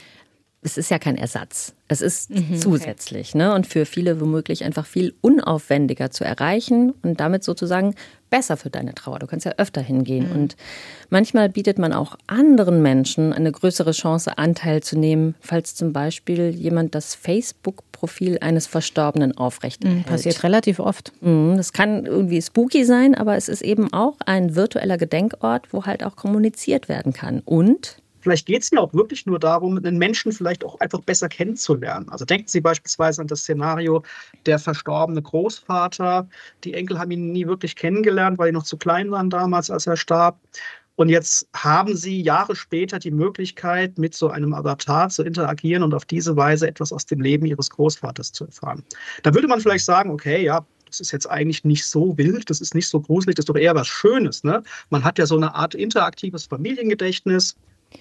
Es ist ja kein Ersatz. Es ist mhm, zusätzlich, okay. ne? Und für viele womöglich einfach viel unaufwendiger zu erreichen und damit sozusagen besser für deine Trauer. Du kannst ja öfter hingehen. Mhm. Und manchmal bietet man auch anderen Menschen eine größere Chance, Anteil zu nehmen, falls zum Beispiel jemand das Facebook-Profil eines Verstorbenen aufrechterhält. Mhm, passiert relativ oft. Mhm, das kann irgendwie spooky sein, aber es ist eben auch ein virtueller Gedenkort, wo halt auch kommuniziert werden kann. Und vielleicht geht es ja auch wirklich nur darum, einen Menschen vielleicht auch einfach besser kennenzulernen. Also denken Sie beispielsweise an das Szenario, der verstorbene Großvater. Die Enkel haben ihn nie wirklich kennengelernt, weil die noch zu klein waren damals, als er starb. Und jetzt haben Sie Jahre später die Möglichkeit, mit so einem Avatar zu interagieren und auf diese Weise etwas aus dem Leben Ihres Großvaters zu erfahren. Da würde man vielleicht sagen, okay, ja, das ist jetzt eigentlich nicht so wild, das ist nicht so gruselig, das ist doch eher was Schönes, ne? Man hat ja so eine Art interaktives Familiengedächtnis.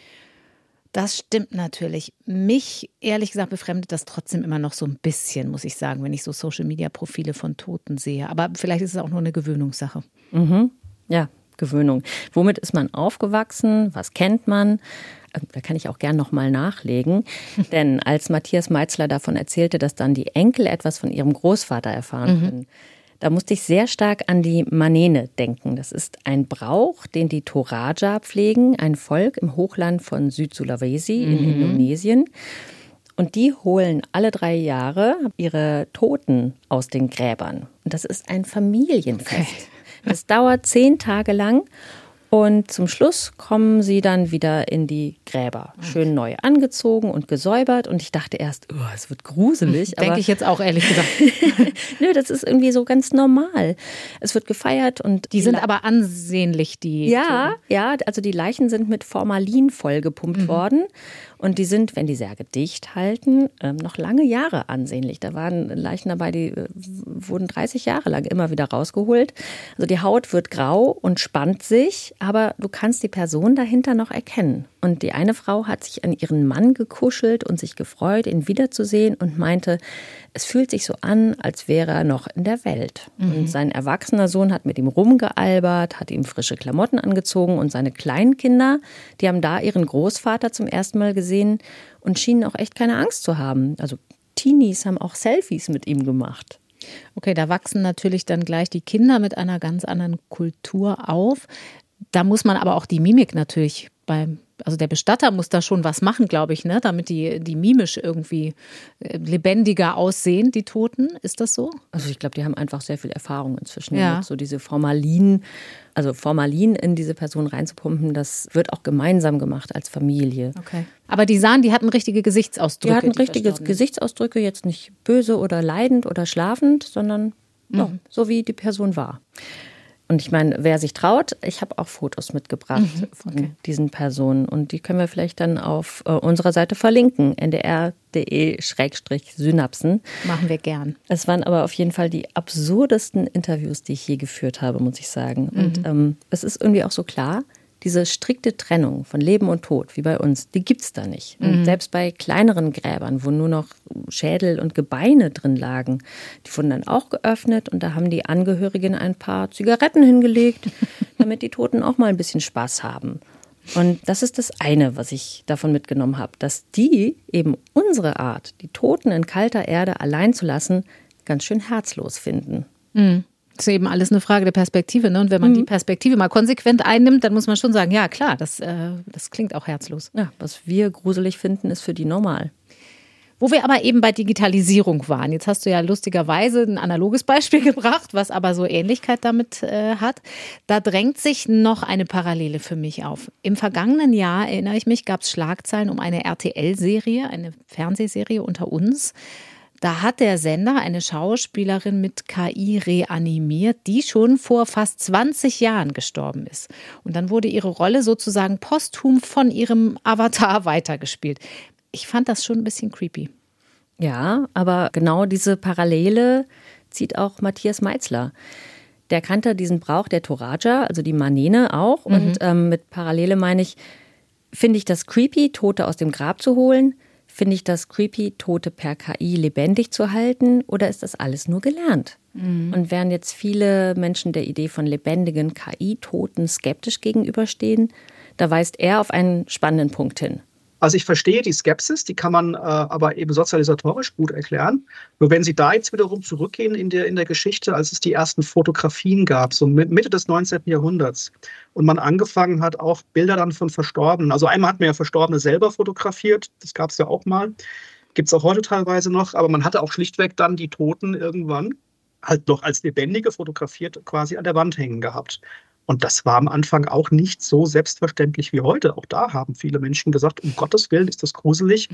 Das stimmt natürlich. Mich, ehrlich gesagt, befremdet das trotzdem immer noch so ein bisschen, muss ich sagen, wenn ich so Social-Media-Profile von Toten sehe. Aber vielleicht ist es auch nur eine Gewöhnungssache. Mhm. Ja, Gewöhnung. Womit ist man aufgewachsen? Was kennt man? Da kann ich auch gern nochmal nachlegen. Denn als Matthias Meitzler davon erzählte, dass dann die Enkel etwas von ihrem Großvater erfahren können, mhm. da musste ich sehr stark an die Manene denken. Das ist ein Brauch, den die Toraja pflegen, ein Volk im Hochland von Süd-Sulawesi in mhm. Indonesien. Und die holen alle drei Jahre ihre Toten aus den Gräbern. Und das ist ein Familienfest. Okay. Das dauert zehn Tage lang. Und zum Schluss kommen sie dann wieder in die Gräber. Schön neu angezogen und gesäubert. Und ich dachte erst, oh, es wird gruselig. Denke ich jetzt auch, ehrlich gesagt. Nö, das ist irgendwie so ganz normal. Es wird gefeiert. Und die sind aber ansehnlich, die... Ja, ja, also die Leichen sind mit Formalin vollgepumpt mhm. worden. Und die sind, wenn die Särge dicht halten, noch lange Jahre ansehnlich. Da waren Leichen dabei, die wurden dreißig Jahre lang immer wieder rausgeholt. Also die Haut wird grau und spannt sich, aber du kannst die Person dahinter noch erkennen. Und die eine Frau hat sich an ihren Mann gekuschelt und sich gefreut, ihn wiederzusehen und meinte, es fühlt sich so an, als wäre er noch in der Welt. Mhm. Und sein erwachsener Sohn hat mit ihm rumgealbert, hat ihm frische Klamotten angezogen und seine Kleinkinder, die haben da ihren Großvater zum ersten Mal gesehen und schienen auch echt keine Angst zu haben. Also Teenies haben auch Selfies mit ihm gemacht. Okay, da wachsen natürlich dann gleich die Kinder mit einer ganz anderen Kultur auf. Da muss man aber auch die Mimik natürlich beim, also der Bestatter muss da schon was machen, glaube ich, ne, damit die, die mimisch irgendwie lebendiger aussehen, die Toten. Ist das so? Also ich glaube, die haben einfach sehr viel Erfahrung inzwischen. Ja. Mit so diese Formalin, also Formalin in diese Person reinzupumpen, das wird auch gemeinsam gemacht als Familie. Okay. Aber die sahen, die hatten richtige Gesichtsausdrücke. Die hatten die richtige Gesichtsausdrücke, jetzt nicht böse oder leidend oder schlafend, sondern mhm. ja, so wie die Person war. Und ich meine, wer sich traut, ich habe auch Fotos mitgebracht mhm, okay. von diesen Personen. Und die können wir vielleicht dann auf äh, unserer Seite verlinken, n d r punkt d e Schrägstrich Synapsen. Machen wir gern. Es waren aber auf jeden Fall die absurdesten Interviews, die ich je geführt habe, muss ich sagen. Mhm. Und ähm, es ist irgendwie auch so klar, diese strikte Trennung von Leben und Tod, wie bei uns, die gibt's da nicht. Mhm. Und selbst bei kleineren Gräbern, wo nur noch Schädel und Gebeine drin lagen, die wurden dann auch geöffnet und da haben die Angehörigen ein paar Zigaretten hingelegt, damit die Toten auch mal ein bisschen Spaß haben. Und das ist das eine, was ich davon mitgenommen habe, dass die eben unsere Art, die Toten in kalter Erde allein zu lassen, ganz schön herzlos finden. Mhm. Das ist eben alles eine Frage der Perspektive, ne? Und wenn man mhm. die Perspektive mal konsequent einnimmt, dann muss man schon sagen, ja klar, das, äh, das klingt auch herzlos. Ja, was wir gruselig finden, ist für die normal. Wo wir aber eben bei Digitalisierung waren. Jetzt hast du ja lustigerweise ein analoges Beispiel gebracht, was aber so Ähnlichkeit damit äh, hat. Da drängt sich noch eine Parallele für mich auf. Im vergangenen Jahr, erinnere ich mich, gab es Schlagzeilen um eine R T L-Serie, eine Fernsehserie unter uns. Da hat der Sender eine Schauspielerin mit K I reanimiert, die schon vor fast zwanzig Jahren gestorben ist. Und dann wurde ihre Rolle sozusagen posthum von ihrem Avatar weitergespielt. Ich fand das schon ein bisschen creepy. Ja, aber genau diese Parallele zieht auch Matthias Meitzler. Der kannte diesen Brauch der Toraja, also die Manene auch. Mhm. Und ähm, mit Parallele meine ich, finde ich das creepy, Tote aus dem Grab zu holen? Finde ich das creepy, Tote per K I lebendig zu halten? Oder ist das alles nur gelernt? Mhm. Und während jetzt viele Menschen der Idee von lebendigen K I-Toten skeptisch gegenüberstehen, da weist er auf einen spannenden Punkt hin. Also ich verstehe die Skepsis, die kann man äh, aber eben sozialisatorisch gut erklären. Nur wenn Sie da jetzt wiederum zurückgehen in der, in der Geschichte, als es die ersten Fotografien gab, so Mitte des neunzehnten Jahrhunderts, und man angefangen hat, auch Bilder dann von Verstorbenen, also einmal hat man ja Verstorbene selber fotografiert, das gab es ja auch mal, gibt es auch heute teilweise noch, aber man hatte auch schlichtweg dann die Toten irgendwann halt noch als Lebendige fotografiert quasi an der Wand hängen gehabt. Und das war am Anfang auch nicht so selbstverständlich wie heute. Auch da haben viele Menschen gesagt, um Gottes Willen ist das gruselig.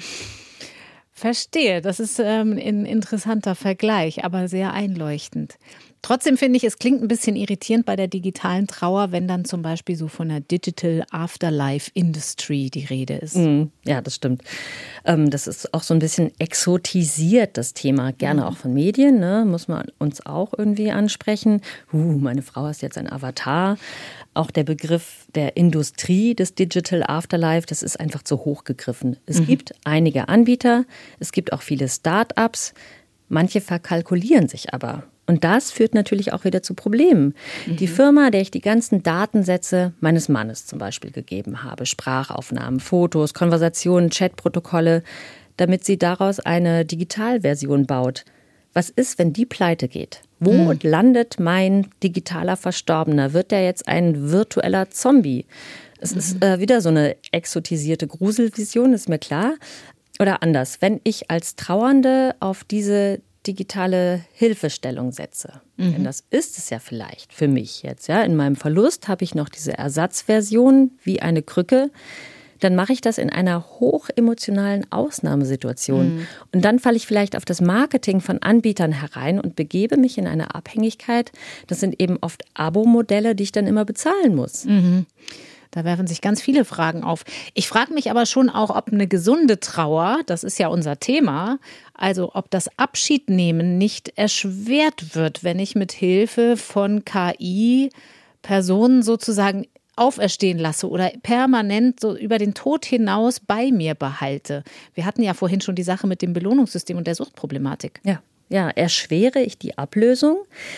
Verstehe, das ist ähm, ein interessanter Vergleich, aber sehr einleuchtend. Trotzdem finde ich, es klingt ein bisschen irritierend bei der digitalen Trauer, wenn dann zum Beispiel so von der Digital Afterlife Industry die Rede ist. Mhm. Ja, das stimmt. Ähm, das ist auch so ein bisschen exotisiert, das Thema, gerne mhm. auch von Medien, ne? Muss man uns auch irgendwie ansprechen. Uh, meine Frau ist jetzt ein Avatar. Auch der Begriff der Industrie des Digital Afterlife, das ist einfach zu hoch gegriffen. Es mhm. gibt einige Anbieter, es gibt auch viele Start-ups, manche verkalkulieren sich aber. Und das führt natürlich auch wieder zu Problemen. Mhm. Die Firma, der ich die ganzen Datensätze meines Mannes zum Beispiel gegeben habe, Sprachaufnahmen, Fotos, Konversationen, Chatprotokolle, damit sie daraus eine Digitalversion baut. Was ist, wenn die pleite geht? Wo mhm. landet mein digitaler Verstorbener? Wird der jetzt ein virtueller Zombie? Es mhm. ist äh, wieder so eine exotisierte Gruselvision, ist mir klar. Oder anders, wenn ich als Trauernde auf diese digitale Hilfestellung setze. Mhm. Denn das ist es ja vielleicht für mich jetzt. Ja, in meinem Verlust habe ich noch diese Ersatzversion wie eine Krücke. Dann mache ich das in einer hochemotionalen Ausnahmesituation. Mhm. Und dann falle ich vielleicht auf das Marketing von Anbietern herein und begebe mich in eine Abhängigkeit. Das sind eben oft Abo-Modelle, die ich dann immer bezahlen muss. Mhm. Da werfen sich ganz viele Fragen auf. Ich frage mich aber schon auch, ob eine gesunde Trauer, das ist ja unser Thema, also ob das Abschiednehmen nicht erschwert wird, wenn ich mit Hilfe von K I Personen sozusagen auferstehen lasse oder permanent so über den Tod hinaus bei mir behalte. Wir hatten ja vorhin schon die Sache mit dem Belohnungssystem und der Suchtproblematik. Ja, ja, erschwere ich die Ablösung?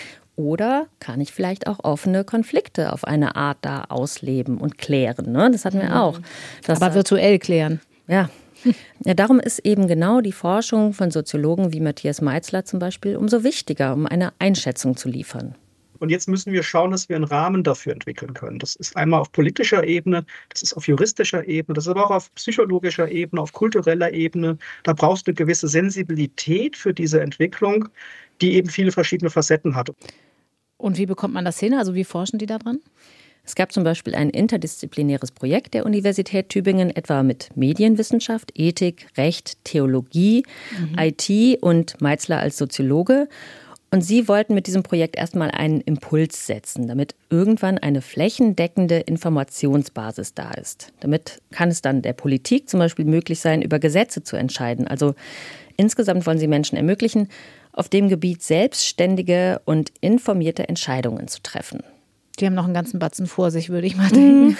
Oder kann ich vielleicht auch offene Konflikte auf eine Art da ausleben und klären? Ne? Das hatten wir auch. Das Aber virtuell klären. Ja. Ja, darum ist eben genau die Forschung von Soziologen wie Matthias Meitzler zum Beispiel umso wichtiger, um eine Einschätzung zu liefern. Und jetzt müssen wir schauen, dass wir einen Rahmen dafür entwickeln können. Das ist einmal auf politischer Ebene, das ist auf juristischer Ebene, das ist aber auch auf psychologischer Ebene, auf kultureller Ebene. Da brauchst du eine gewisse Sensibilität für diese Entwicklung, die eben viele verschiedene Facetten hat. Und wie bekommt man das hin? Also wie forschen die da dran? Es gab zum Beispiel ein interdisziplinäres Projekt der Universität Tübingen, etwa mit Medienwissenschaft, Ethik, Recht, Theologie, mhm. I T und Meitzler als Soziologe. Und sie wollten mit diesem Projekt erstmal einen Impuls setzen, damit irgendwann eine flächendeckende Informationsbasis da ist. Damit kann es dann der Politik zum Beispiel möglich sein, über Gesetze zu entscheiden. Also insgesamt wollen sie Menschen ermöglichen, auf dem Gebiet selbstständige und informierte Entscheidungen zu treffen. Die haben noch einen ganzen Batzen vor sich, würde ich mal denken.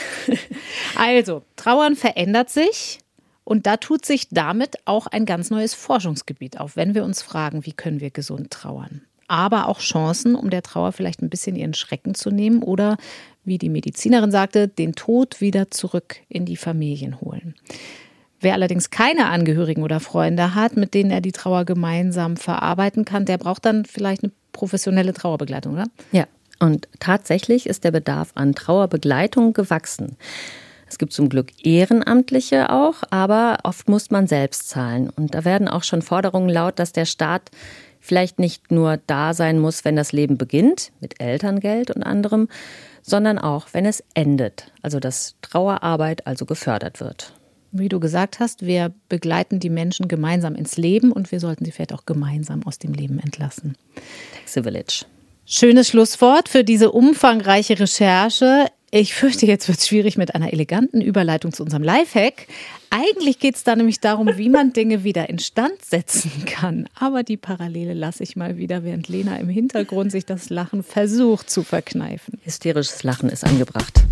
Also, Trauern verändert sich. Und da tut sich damit auch ein ganz neues Forschungsgebiet auf, wenn wir uns fragen, wie können wir gesund trauern. Aber auch Chancen, um der Trauer vielleicht ein bisschen ihren Schrecken zu nehmen oder, wie die Medizinerin sagte, den Tod wieder zurück in die Familien holen. Wer allerdings keine Angehörigen oder Freunde hat, mit denen er die Trauer gemeinsam verarbeiten kann, der braucht dann vielleicht eine professionelle Trauerbegleitung, oder? Ja, und tatsächlich ist der Bedarf an Trauerbegleitung gewachsen. Es gibt zum Glück Ehrenamtliche auch, aber oft muss man selbst zahlen. Und da werden auch schon Forderungen laut, dass der Staat vielleicht nicht nur da sein muss, wenn das Leben beginnt, mit Elterngeld und anderem, sondern auch, wenn es endet. Also dass Trauerarbeit also gefördert wird. Wie du gesagt hast, wir begleiten die Menschen gemeinsam ins Leben und wir sollten sie vielleicht auch gemeinsam aus dem Leben entlassen. Takes a village. Schönes Schlusswort für diese umfangreiche Recherche. Ich fürchte, jetzt wird es schwierig mit einer eleganten Überleitung zu unserem Lifehack. Eigentlich geht es da nämlich darum, wie man Dinge wieder instand setzen kann. Aber die Parallele lasse ich mal wieder, während Lena im Hintergrund sich das Lachen versucht zu verkneifen. Hysterisches Lachen ist angebracht.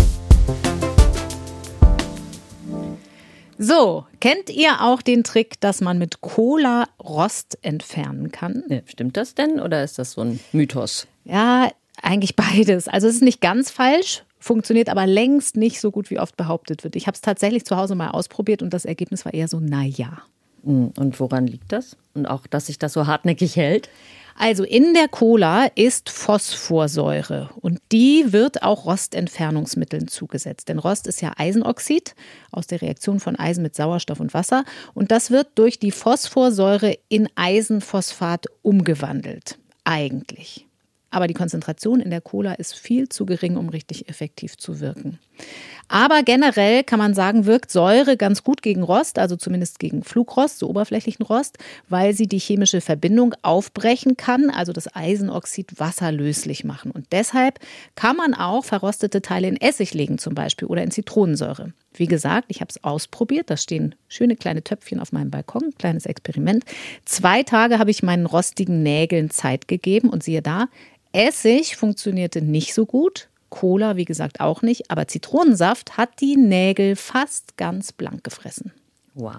So, kennt ihr auch den Trick, dass man mit Cola Rost entfernen kann? Ja, stimmt das denn oder ist das so ein Mythos? Ja, eigentlich beides. Also es ist nicht ganz falsch, funktioniert aber längst nicht so gut, wie oft behauptet wird. Ich habe es tatsächlich zu Hause mal ausprobiert und das Ergebnis war eher so, naja. Und woran liegt das? Und auch, dass sich das so hartnäckig hält? Also in der Cola ist Phosphorsäure und die wird auch Rostentfernungsmitteln zugesetzt. Denn Rost ist ja Eisenoxid aus der Reaktion von Eisen mit Sauerstoff und Wasser. Und das wird durch die Phosphorsäure in Eisenphosphat umgewandelt. Eigentlich. Aber die Konzentration in der Cola ist viel zu gering, um richtig effektiv zu wirken. Aber generell kann man sagen, wirkt Säure ganz gut gegen Rost, also zumindest gegen Flugrost, so oberflächlichen Rost, weil sie die chemische Verbindung aufbrechen kann, also das Eisenoxid wasserlöslich machen. Und deshalb kann man auch verrostete Teile in Essig legen zum Beispiel oder in Zitronensäure. Wie gesagt, ich habe es ausprobiert, da stehen schöne kleine Töpfchen auf meinem Balkon, kleines Experiment. Zwei Tage habe ich meinen rostigen Nägeln Zeit gegeben und siehe da, Essig funktionierte nicht so gut, Cola wie gesagt auch nicht, aber Zitronensaft hat die Nägel fast ganz blank gefressen. Wow.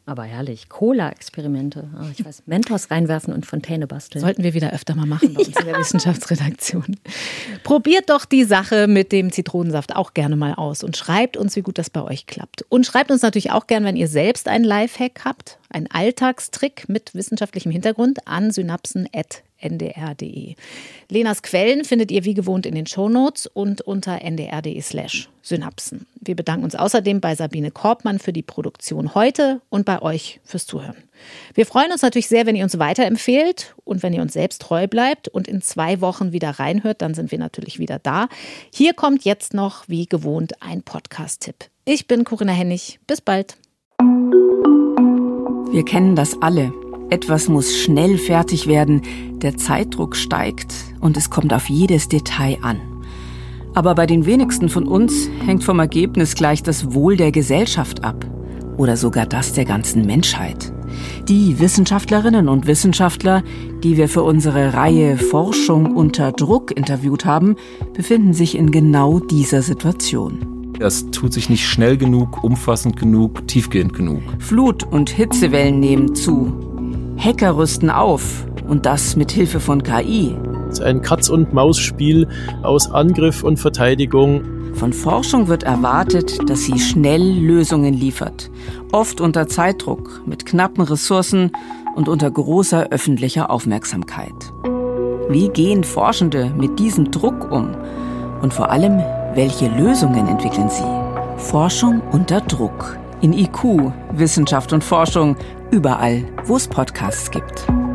Aber herrlich. Cola-Experimente. Oh, ich weiß, Mentos reinwerfen und Fontäne basteln. Sollten wir wieder öfter mal machen bei uns in der Wissenschaftsredaktion. Probiert doch die Sache mit dem Zitronensaft auch gerne mal aus und schreibt uns, wie gut das bei euch klappt. Und schreibt uns natürlich auch gerne, wenn ihr selbst einen Lifehack habt, einen Alltagstrick mit wissenschaftlichem Hintergrund an synapsen at n d r punkt d e. Lenas Quellen findet ihr wie gewohnt in den Shownotes und unter n d r punkt d e slash synapsen. Wir bedanken uns außerdem bei Sabine Korbmann für die Produktion heute und bei euch fürs Zuhören. Wir freuen uns natürlich sehr, wenn ihr uns weiterempfehlt und wenn ihr uns selbst treu bleibt und in zwei Wochen wieder reinhört, dann sind wir natürlich wieder da. Hier kommt jetzt noch, wie gewohnt, ein Podcast-Tipp. Ich bin Corinna Hennig. Bis bald. Wir kennen das alle. Etwas muss schnell fertig werden, der Zeitdruck steigt und es kommt auf jedes Detail an. Aber bei den wenigsten von uns hängt vom Ergebnis gleich das Wohl der Gesellschaft ab oder sogar das der ganzen Menschheit. Die Wissenschaftlerinnen und Wissenschaftler, die wir für unsere Reihe Forschung unter Druck interviewt haben, befinden sich in genau dieser Situation. Das tut sich nicht schnell genug, umfassend genug, tiefgehend genug. Flut- und Hitzewellen nehmen zu. Hacker rüsten auf und das mit Hilfe von K I. Es ist ein Katz-und-Maus-Spiel aus Angriff und Verteidigung. Von Forschung wird erwartet, dass sie schnell Lösungen liefert. Oft unter Zeitdruck, mit knappen Ressourcen und unter großer öffentlicher Aufmerksamkeit. Wie gehen Forschende mit diesem Druck um? Und vor allem, welche Lösungen entwickeln sie? Forschung unter Druck. In I Q, Wissenschaft und Forschung, überall, wo es Podcasts gibt.